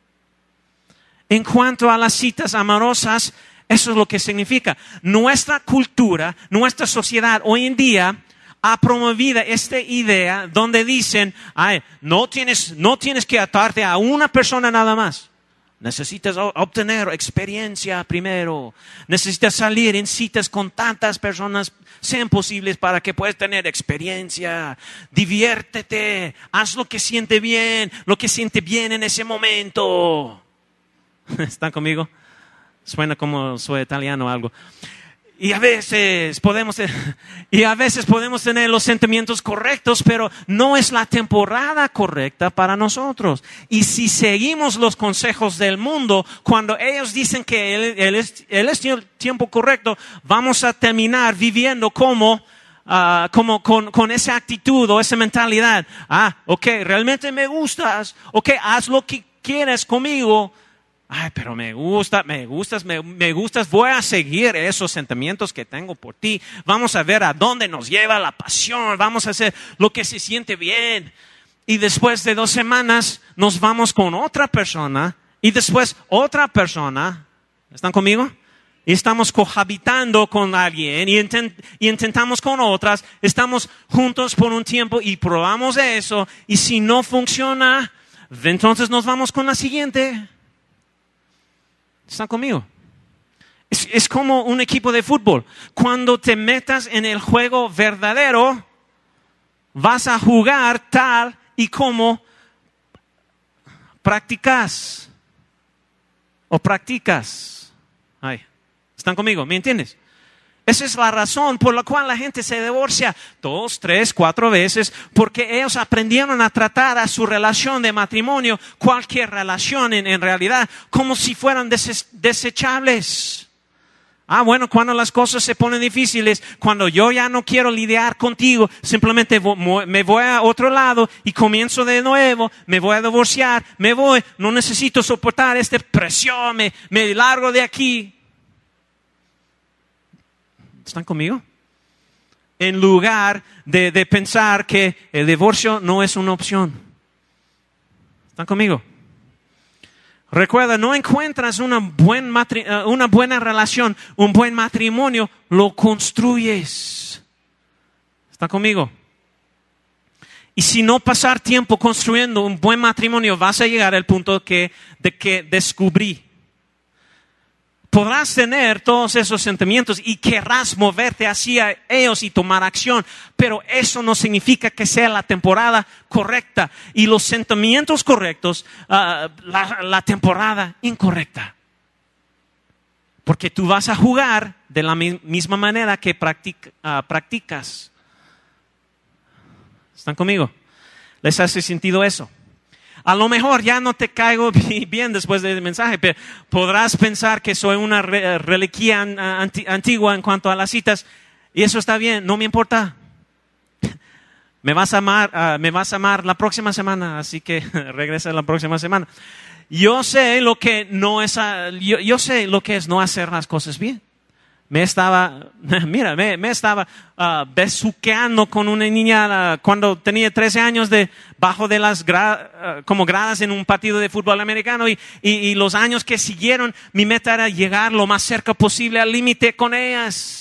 En cuanto a las citas amorosas, eso es lo que significa. Nuestra cultura, nuestra sociedad hoy en día ha promovido esta idea donde dicen, ay, no tienes, no tienes que atarte a una persona nada más. Necesitas obtener experiencia primero. Necesitas salir en citas con tantas personas sean posibles para que puedas tener experiencia. Diviértete. Haz lo que siente bien, lo que siente bien en ese momento. ¿Están conmigo? Suena como soy italiano o algo. Y a veces podemos, y a veces podemos tener los sentimientos correctos, pero no es la temporada correcta para nosotros. Y si seguimos los consejos del mundo, cuando ellos dicen que él, él, es, él es el tiempo correcto, vamos a terminar viviendo como, uh, como con, con esa actitud o esa mentalidad. Ah, ok, realmente me gustas. Ok, haz lo que quieres conmigo. Ay, pero me gusta, me gustas, me, me gustas, voy a seguir esos sentimientos que tengo por ti. Vamos a ver a dónde nos lleva la pasión, vamos a hacer lo que se siente bien. Y después de dos semanas nos vamos con otra persona y después otra persona. ¿Están conmigo? Y estamos cohabitando con alguien y, intent, y intentamos con otras. Estamos juntos por un tiempo y probamos eso. Y si no funciona, entonces nos vamos con la siguiente. ¿Están conmigo? Es, es como un equipo de fútbol. Cuando te metas en el juego verdadero, vas a jugar tal y como practicas. O practicas. Ay, ¿están conmigo? ¿Me entiendes? Esa es la razón por la cual la gente se divorcia dos, tres, cuatro veces, porque ellos aprendieron a tratar a su relación de matrimonio, cualquier relación en, en realidad, como si fueran des- desechables. Ah, bueno, cuando las cosas se ponen difíciles, cuando yo ya no quiero lidiar contigo, simplemente me voy a otro lado y comienzo de nuevo, me voy a divorciar, me voy, no necesito soportar esta presión, me, me largo de aquí. ¿Están conmigo? En lugar de, de pensar que el divorcio no es una opción. ¿Están conmigo? Recuerda, no encuentras una, buen matri- una buena relación, un buen matrimonio, lo construyes. ¿Está conmigo? Y si no pasar tiempo construyendo un buen matrimonio, vas a llegar al punto que, de que descubrí. Podrás tener todos esos sentimientos y querrás moverte hacia ellos y tomar acción, pero eso no significa que sea la temporada correcta y los sentimientos correctos, uh, la, la temporada incorrecta. Porque tú vas a jugar de la mi- misma manera que practic- uh, practicas. ¿Están conmigo? ¿Les hace sentido eso? A lo mejor ya no te caigo bien después del mensaje, pero podrás pensar que soy una re- reliquia anti- antigua en cuanto a las citas, y eso está bien, no me importa. Me vas a amar, uh, me vas a amar la próxima semana, así que regresa la próxima semana. Yo sé lo que no es, uh, yo, yo sé lo que es no hacer las cosas bien. Me estaba, mira, me, me estaba uh, besuqueando con una niña uh, cuando tenía trece años de, bajo de las gra, uh, como gradas en un partido de fútbol americano y, y, y los años que siguieron, mi meta era llegar lo más cerca posible al límite con ellas.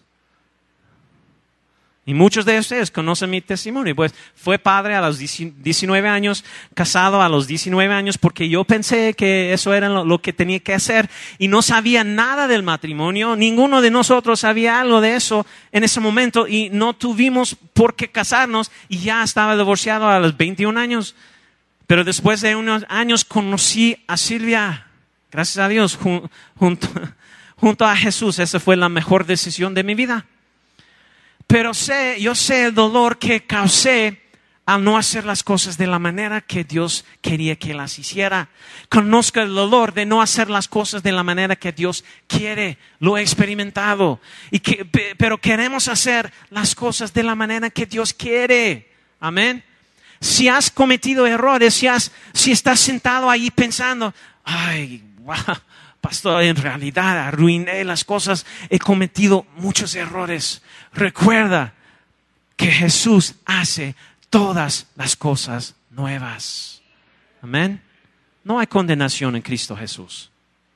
Y muchos de ustedes conocen mi testimonio. Pues fue padre a los diecinueve años, casado a los diecinueve años, porque yo pensé que eso era lo, lo que tenía que hacer y no sabía nada del matrimonio. Ninguno de nosotros sabía algo de eso en ese momento y no tuvimos por qué casarnos y ya estaba divorciado a los veintiún años. Pero después de unos años conocí a Silvia, gracias a Dios, jun, junto, junto a Jesús. Esa fue la mejor decisión de mi vida. Pero sé, yo sé el dolor que causé al no hacer las cosas de la manera que Dios quería que las hiciera. Conozco el dolor de no hacer las cosas de la manera que Dios quiere. Lo he experimentado. Y que, pero queremos hacer las cosas de la manera que Dios quiere. Amén. Si has cometido errores, si, has, si estás sentado ahí pensando, ay, wow, pastor, en realidad arruiné las cosas, he cometido muchos errores. Recuerda que Jesús hace todas las cosas nuevas. Amén. No hay condenación en Cristo Jesús.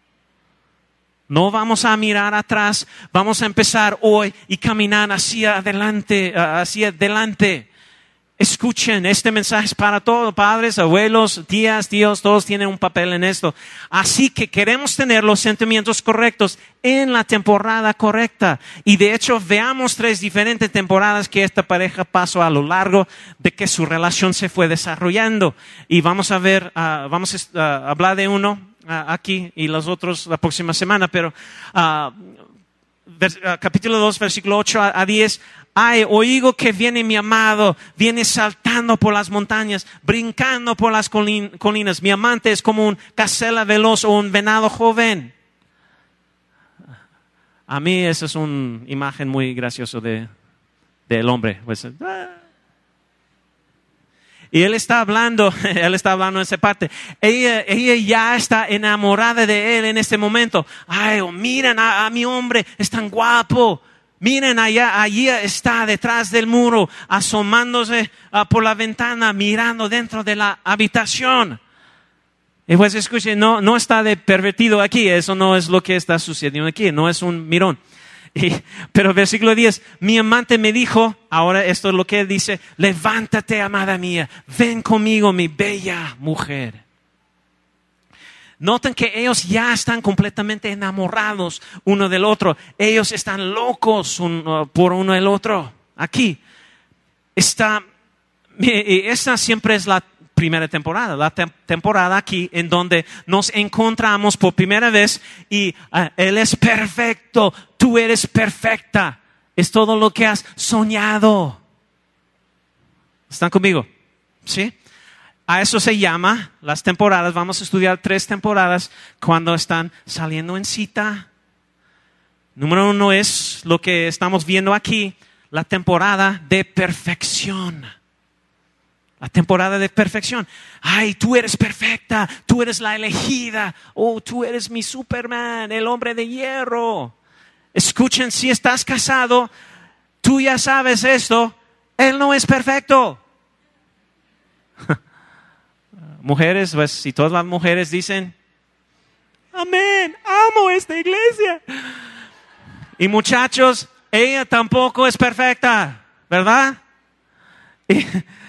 No vamos a mirar atrás, vamos a empezar hoy y caminar hacia adelante, hacia adelante. Escuchen, este mensaje es para todos, padres, abuelos, tías, tíos, todos tienen un papel en esto. Así que queremos tener los sentimientos correctos en la temporada correcta. Y de hecho, veamos tres diferentes temporadas que esta pareja pasó a lo largo de que su relación se fue desarrollando. Y vamos a ver, uh, vamos a uh, hablar de uno uh, aquí y los otros la próxima semana, pero uh, vers- uh, capítulo dos, versículo ocho a diez. Ay, oigo que viene mi amado, viene saltando por las montañas, brincando por las colin- colinas. Mi amante es como un gacela veloz o un venado joven. A mí esa es una imagen muy graciosa de, del hombre. Pues, ah. Y él está hablando, él está hablando en esa parte. Ella, ella ya está enamorada de él en este momento. Ay, oh, miren a, a mi hombre, es tan guapo. Miren allá, allí está detrás del muro, asomándose uh, por la ventana, mirando dentro de la habitación. Y pues escuchen, no, no está de pervertido aquí, eso no es lo que está sucediendo aquí, no es un mirón. Y, pero versículo diez, mi amante me dijo, ahora esto es lo que él dice, levántate, amada mía, ven conmigo, mi bella mujer. Noten que ellos ya están completamente enamorados uno del otro. Ellos están locos un, uh, por uno del otro. Aquí está, esta siempre es la primera temporada, la te- temporada aquí en donde nos encontramos por primera vez y uh, él es perfecto, tú eres perfecta. Es todo lo que has soñado. ¿Están conmigo? ¿Sí? A eso se llama las temporadas. Vamos a estudiar tres temporadas cuando están saliendo en cita. Número uno es lo que estamos viendo aquí, la temporada de perfección. La temporada de perfección. Ay, tú eres perfecta, tú eres la elegida. Oh, tú eres mi Superman, el hombre de hierro. Escuchen, si estás casado, tú ya sabes esto, él no es perfecto. Mujeres, pues, si todas las mujeres dicen, amén, amo esta iglesia. Y muchachos, ella tampoco es perfecta, ¿verdad? Y,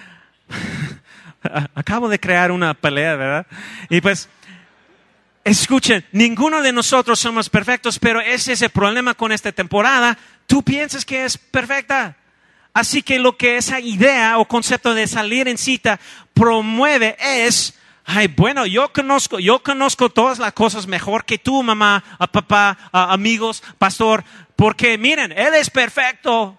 acabo de crear una pelea, ¿verdad? Y pues, escuchen, ninguno de nosotros somos perfectos, pero ese es el problema con esta temporada. Tú piensas que es perfecta. Así que lo que esa idea o concepto de salir en cita promueve es, ay, bueno, yo conozco, yo conozco todas las cosas mejor que tú, mamá, a papá, a amigos, pastor, porque miren, él es perfecto.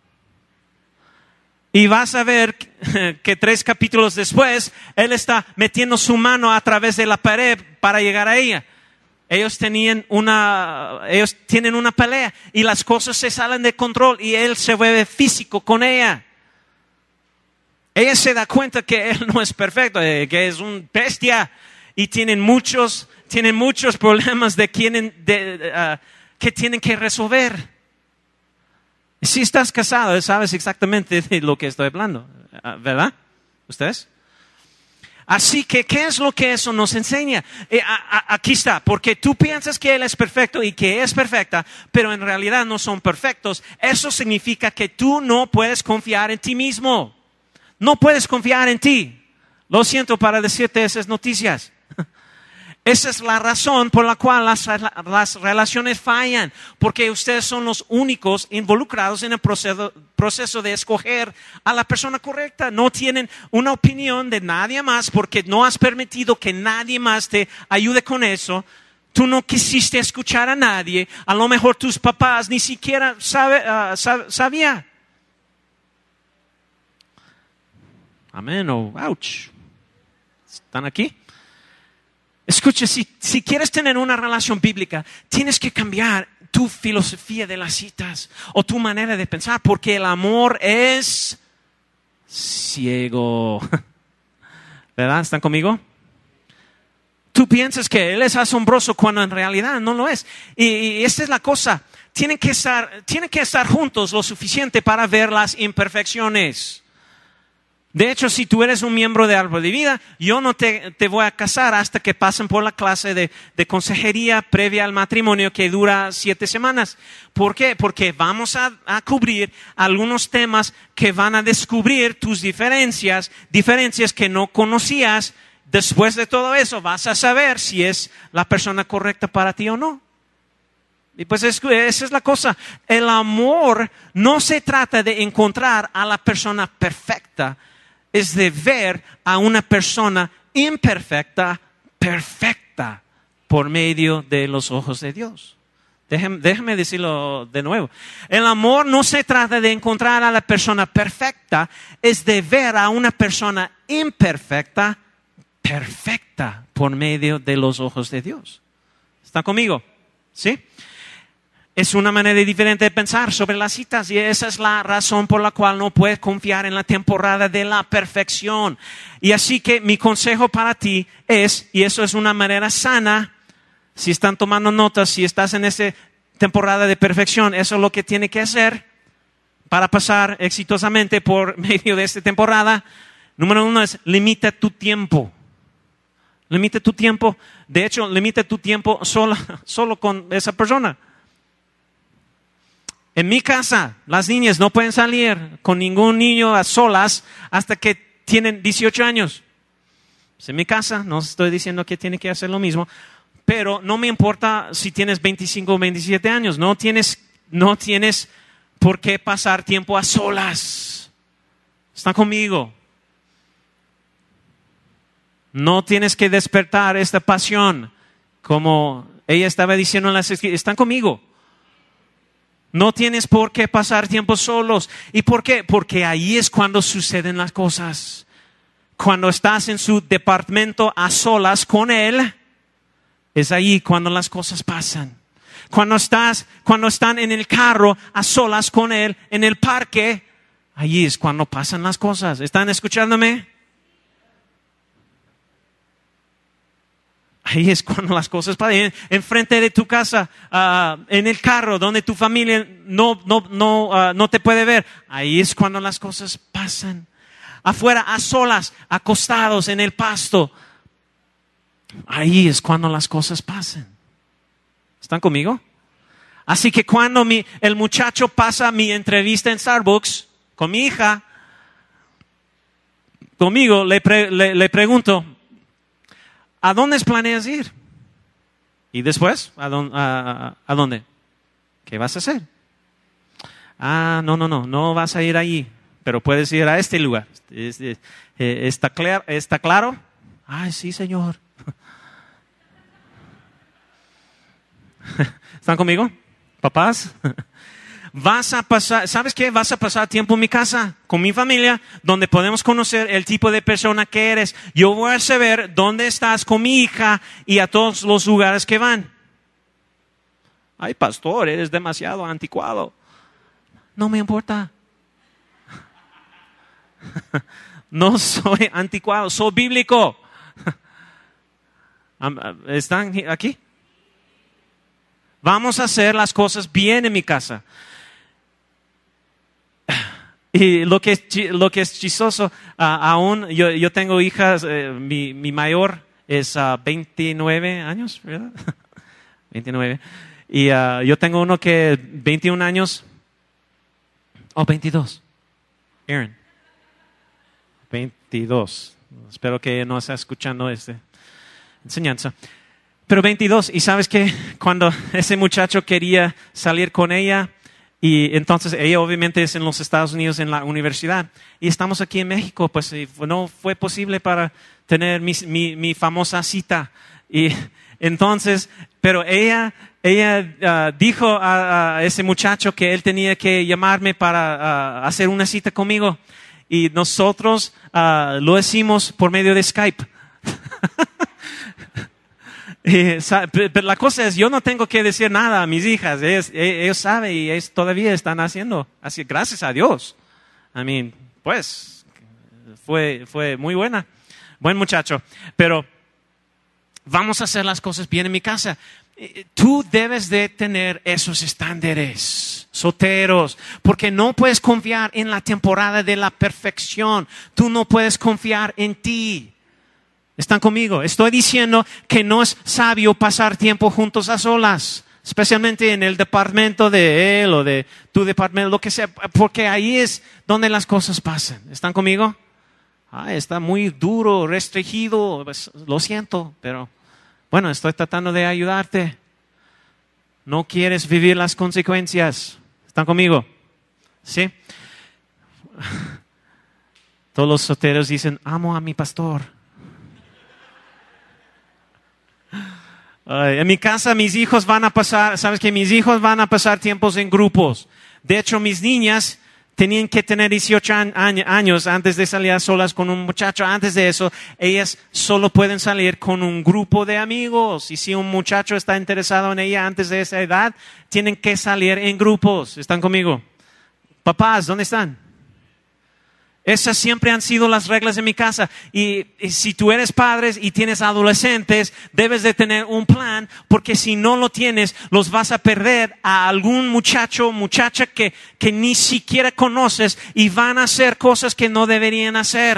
Y vas a ver que tres capítulos después, él está metiendo su mano a través de la pared para llegar a ella. Ellos tenían una, ellos tienen una pelea y las cosas se salen de control y él se vuelve físico con ella. Ella se da cuenta que él no es perfecto, que es un bestia y tienen muchos, tienen muchos problemas de, quién, de uh, que tienen que resolver. Si estás casado, sabes exactamente de lo que estoy hablando, ¿verdad? ¿Ustedes? Así que, ¿qué es lo que eso nos enseña? Eh, a, a, aquí está, porque tú piensas que él es perfecto y que es perfecta, pero en realidad no son perfectos. Eso significa que tú no puedes confiar en ti mismo. No puedes confiar en ti. Lo siento para decirte esas noticias. Esa es la razón por la cual las, las relaciones fallan, porque ustedes son los únicos involucrados en el proceso, proceso de escoger a la persona correcta. No tienen una opinión de nadie más porque no has permitido que nadie más te ayude con eso. Tú no quisiste escuchar a nadie. A lo mejor tus papás ni siquiera sabe, uh, sab, sabían. Amén o ouch. ¿Están aquí? Escucha, si, si quieres tener una relación bíblica, tienes que cambiar tu filosofía de las citas o tu manera de pensar, porque el amor es ciego. ¿Verdad? ¿Están conmigo? Tú piensas que él es asombroso cuando en realidad no lo es. Y, y esta es la cosa. Tienen que estar, tienen que estar juntos lo suficiente para ver las imperfecciones. De hecho, si tú eres un miembro de Árbol de Vida, yo no te, te voy a casar hasta que pasen por la clase de, de consejería previa al matrimonio que dura siete semanas. ¿Por qué? Porque vamos a, a cubrir algunos temas que van a descubrir tus diferencias, diferencias que no conocías. Después de todo eso, vas a saber si es la persona correcta para ti o no. Y pues es, esa es la cosa. El amor no se trata de encontrar a la persona perfecta. Es de ver a una persona imperfecta, perfecta, por medio de los ojos de Dios. Déjame, déjame decirlo de nuevo. El amor no se trata de encontrar a la persona perfecta, es de ver a una persona imperfecta, perfecta, por medio de los ojos de Dios. ¿Está conmigo? ¿Sí? Es una manera diferente de pensar sobre las citas y esa es la razón por la cual no puedes confiar en la temporada de la perfección. Y así que mi consejo para ti es, y eso es una manera sana, si están tomando notas, si estás en esa temporada de perfección, eso es lo que tienes que hacer para pasar exitosamente por medio de esta temporada. Número uno es limita tu tiempo. Limita tu tiempo. De hecho, limita tu tiempo solo, solo con esa persona. En mi casa, las niñas no pueden salir con ningún niño a solas hasta que tienen dieciocho años. Pues en mi casa, no estoy diciendo que tienen que hacer lo mismo, pero no me importa si tienes veinticinco o veintisiete años. No tienes, no tienes por qué pasar tiempo a solas. ¿Están conmigo? No tienes que despertar esta pasión, como ella estaba diciendo en las escrituras. ¿Están conmigo? No tienes por qué pasar tiempo solos. ¿Y por qué? Porque ahí es cuando suceden las cosas. Cuando estás en su departamento a solas con él, es ahí cuando las cosas pasan. Cuando estás, cuando están en el carro a solas con Él, en el parque, allí es cuando pasan las cosas. ¿Están escuchándome? Ahí es cuando las cosas pasan. Enfrente de tu casa, uh, en el carro, donde tu familia no, no, no, uh, no te puede ver. Ahí es cuando las cosas pasan. Afuera, a solas, acostados en el pasto. Ahí es cuando las cosas pasan. ¿Están conmigo? Así que cuando mi, el muchacho pasa mi entrevista en Starbucks con mi hija, conmigo le, pre, le, le pregunto, ¿a dónde planeas ir? Y después, ¿a dónde, a, a dónde? ¿Qué vas a hacer? Ah, no, no, no, no vas a ir allí, pero puedes ir a este lugar. ¿Está claro? ¿Está claro? Ay, sí, señor. ¿Están conmigo? ¿Papás? Vas a pasar, ¿sabes qué? Vas a pasar tiempo en mi casa, con mi familia, donde podemos conocer el tipo de persona que eres. Yo voy a saber dónde estás con mi hija y a todos los lugares que van. Ay, pastor, eres demasiado anticuado. No me importa. No soy anticuado, soy bíblico. ¿Están aquí? Vamos a hacer las cosas bien en mi casa. Y lo que es, lo que es chistoso, uh, aún yo, yo tengo hijas, eh, mi, mi mayor es uh, veintinueve años, ¿verdad? veintinueve. Y uh, yo tengo uno que veintiún años. Oh, veintidós. Aaron. veintidós. Espero que no esté escuchando esta enseñanza. Pero veintidós, y sabes que cuando ese muchacho quería salir con ella, y entonces ella obviamente es en los Estados Unidos en la universidad, y estamos aquí en México, pues no fue posible para tener mi, mi, mi famosa cita. Y entonces, pero ella, ella uh, dijo a, a ese muchacho que él tenía que llamarme para uh, hacer una cita conmigo, y nosotros uh, lo hicimos por medio de Skype. Pero la cosa es, yo no tengo que decir nada a mis hijas, ellos, ellos saben y ellos todavía están haciendo, así gracias a Dios. I mean, pues, fue, fue muy buena, buen muchacho, pero vamos a hacer las cosas bien en mi casa. Tú debes de tener esos estándares, solteros, porque no puedes confiar en la temporada de la perfección, tú no puedes confiar en ti. ¿Están conmigo? Estoy diciendo que no es sabio pasar tiempo juntos a solas, especialmente en el departamento de él o de tu departamento, lo que sea, porque ahí es donde las cosas pasan. ¿Están conmigo? Ah, está muy duro, restringido, pues, lo siento, pero bueno, estoy tratando de ayudarte. No quieres vivir las consecuencias. ¿Están conmigo? ¿Sí? Todos los solteros dicen, amo a mi pastor. Uh, en mi casa mis hijos van a pasar, sabes que mis hijos van a pasar tiempos en grupos. De hecho, mis niñas tenían que tener dieciocho años antes de salir a solas con un muchacho. Antes de eso, ellas solo pueden salir con un grupo de amigos. Y si un muchacho está interesado en ella antes de esa edad, tienen que salir en grupos. ¿Están conmigo? Papás, ¿dónde están? Esas siempre han sido las reglas de mi casa. Y, y si tú eres padre y tienes adolescentes, debes de tener un plan, porque si no lo tienes, los vas a perder a algún muchacho, muchacha que, que ni siquiera conoces y van a hacer cosas que no deberían hacer.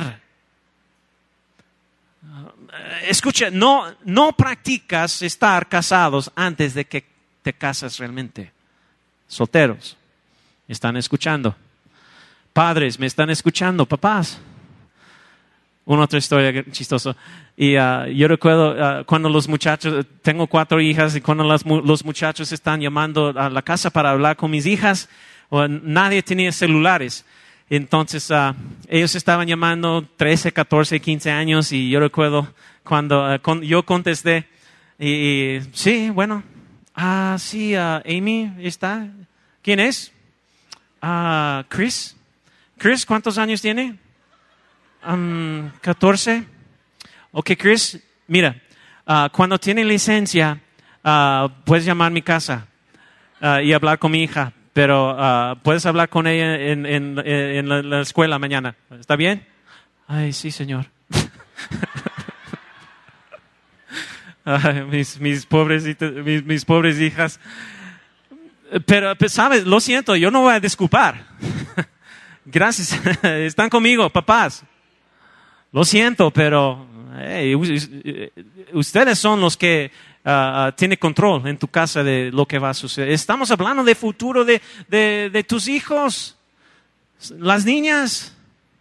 Escucha, no, no practicas estar casados antes de que te casas realmente. Solteros, ¿están escuchando? Padres, ¿me están escuchando? Papás. Una otra historia chistosa. Y uh, yo recuerdo uh, cuando los muchachos, tengo cuatro hijas, y cuando las, los muchachos están llamando a la casa para hablar con mis hijas, well, nadie tenía celulares. Entonces, uh, ellos estaban llamando trece, catorce, quince años, y yo recuerdo cuando uh, con, yo contesté, y, y sí, bueno, ah, sí, uh, Amy está. ¿Quién es? Ah, uh, Chris. Chris, ¿cuántos años tiene? Um, catorce. Ok, Chris, mira, uh, cuando tiene licencia, uh, puedes llamar a mi casa uh, y hablar con mi hija, pero uh, puedes hablar con ella en, en, en la, la escuela mañana. ¿Está bien? Ay, sí, señor. Ay, mis, mis, pobres, mis, mis pobres hijas. Pero, pues, ¿sabes? Lo siento, yo no voy a disculpar. Gracias. Están conmigo, papás. Lo siento, pero hey, ustedes son los que uh, uh, tienen control en tu casa de lo que va a suceder. Estamos hablando del futuro de, de, de tus hijos, las niñas.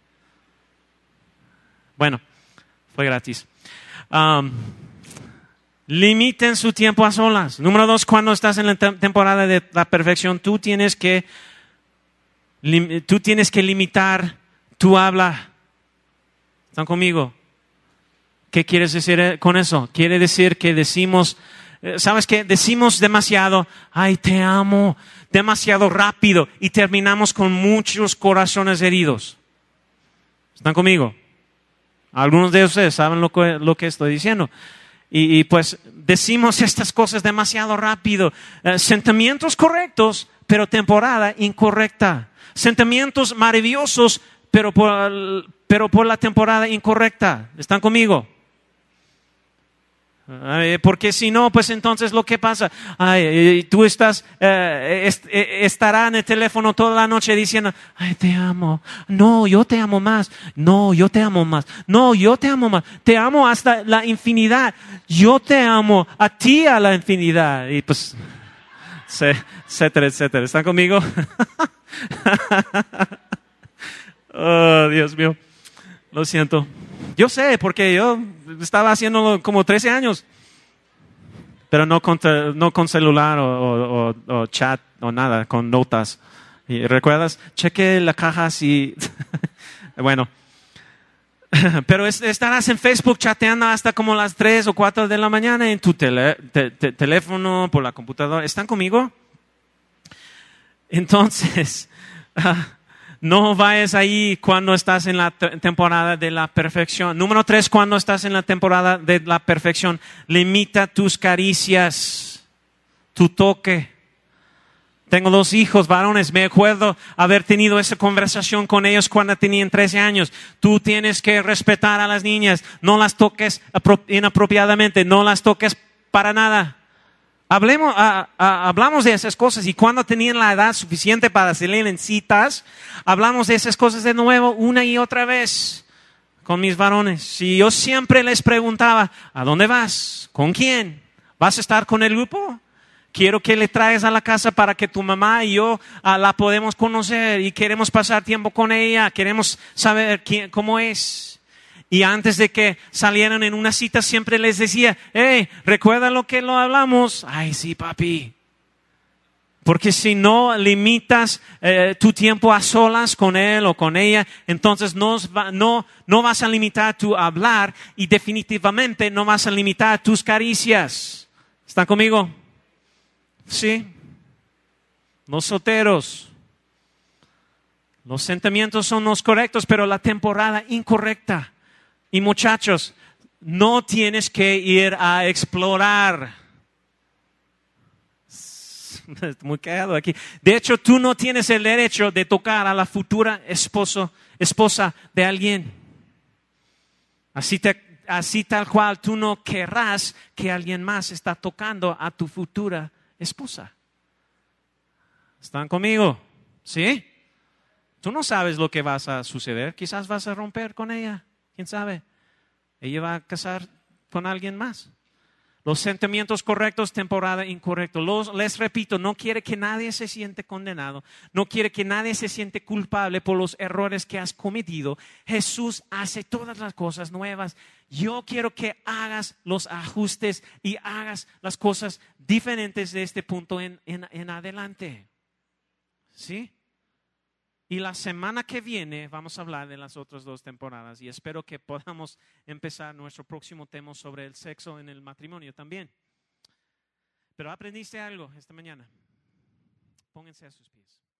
Bueno, fue gratis. Um, limiten su tiempo a solas. Número dos, cuando estás en la te- temporada de la perfección, tú tienes que, lim- tú tienes que limitar tu habla. ¿Están conmigo? ¿Qué quieres decir con eso? Quiere decir que decimos, ¿sabes qué? Decimos demasiado, ay, te amo, demasiado rápido y terminamos con muchos corazones heridos. ¿Están conmigo? Algunos de ustedes saben lo que, lo que estoy diciendo. Y, y pues decimos estas cosas demasiado rápido. Eh, sentimientos correctos, pero temporada incorrecta. Sentimientos maravillosos, pero por, pero por la temporada incorrecta. ¿Están conmigo? Ay, porque si no, pues entonces lo que pasa, ay, tú estás, eh, est- estará en el teléfono toda la noche diciendo, ay, te amo, no, yo te amo más, no, yo te amo más, no, yo te amo más, te amo hasta la infinidad, yo te amo a ti a la infinidad, y pues, etcétera, etcétera. ¿Están conmigo? Oh, Dios mío, lo siento. Yo sé, porque yo estaba haciéndolo como trece años, pero no con, no con celular o, o, o chat o nada, con notas. ¿Y recuerdas? Cheque la caja si... Bueno, pero es, estarás en Facebook chateando hasta como las tres o cuatro de la mañana en tu tele, te, te, teléfono, por la computadora. ¿Están conmigo? Entonces... Uh, no vayas ahí cuando estás en la te- temporada de la perfección. Número tres, cuando estás en la temporada de la perfección, limita tus caricias, tu toque. Tengo dos hijos varones, me acuerdo haber tenido esa conversación con ellos cuando tenían trece años. Tú tienes que respetar a las niñas, no las toques apro- inapropiadamente, no las toques para nada. Hablemos, a, a, hablamos de esas cosas y cuando tenían la edad suficiente para salir en citas, hablamos de esas cosas de nuevo una y otra vez con mis varones. Y yo siempre les preguntaba, ¿a dónde vas? ¿Con quién? ¿Vas a estar con el grupo? Quiero que le traigas a la casa para que tu mamá y yo uh, la podemos conocer y queremos pasar tiempo con ella, queremos saber quién, cómo es. Y antes de que salieran en una cita siempre les decía, hey, ¿recuerda lo que lo hablamos? Ay, sí, papi. Porque si no limitas eh, tu tiempo a solas con él o con ella, entonces no, no, no vas a limitar tu hablar y definitivamente no vas a limitar tus caricias. ¿Están conmigo? Sí. Los solteros. Los sentimientos son los correctos, pero la temporada incorrecta. Y muchachos, no tienes que ir a explorar. Estoy muy callado aquí. De hecho, tú no tienes el derecho de tocar a la futura esposo, esposa de alguien. Así, te, así tal cual tú no querrás que alguien más está tocando a tu futura esposa. ¿Están conmigo? ¿Sí? Tú no sabes lo que vas a suceder. Quizás vas a romper con ella. ¿Quién sabe? Ella va a casar con alguien más. Los sentimientos correctos, temporada incorrecta. Los, les repito, no quiere que nadie se siente condenado. No quiere que nadie se siente culpable por los errores que has cometido. Jesús hace todas las cosas nuevas. Yo quiero que hagas los ajustes y hagas las cosas diferentes de este punto en, en, en adelante. ¿Sí? Y la semana que viene vamos a hablar de las otras dos temporadas y espero que podamos empezar nuestro próximo tema sobre el sexo en el matrimonio también. Pero aprendiste algo esta mañana. Pónganse a sus pies.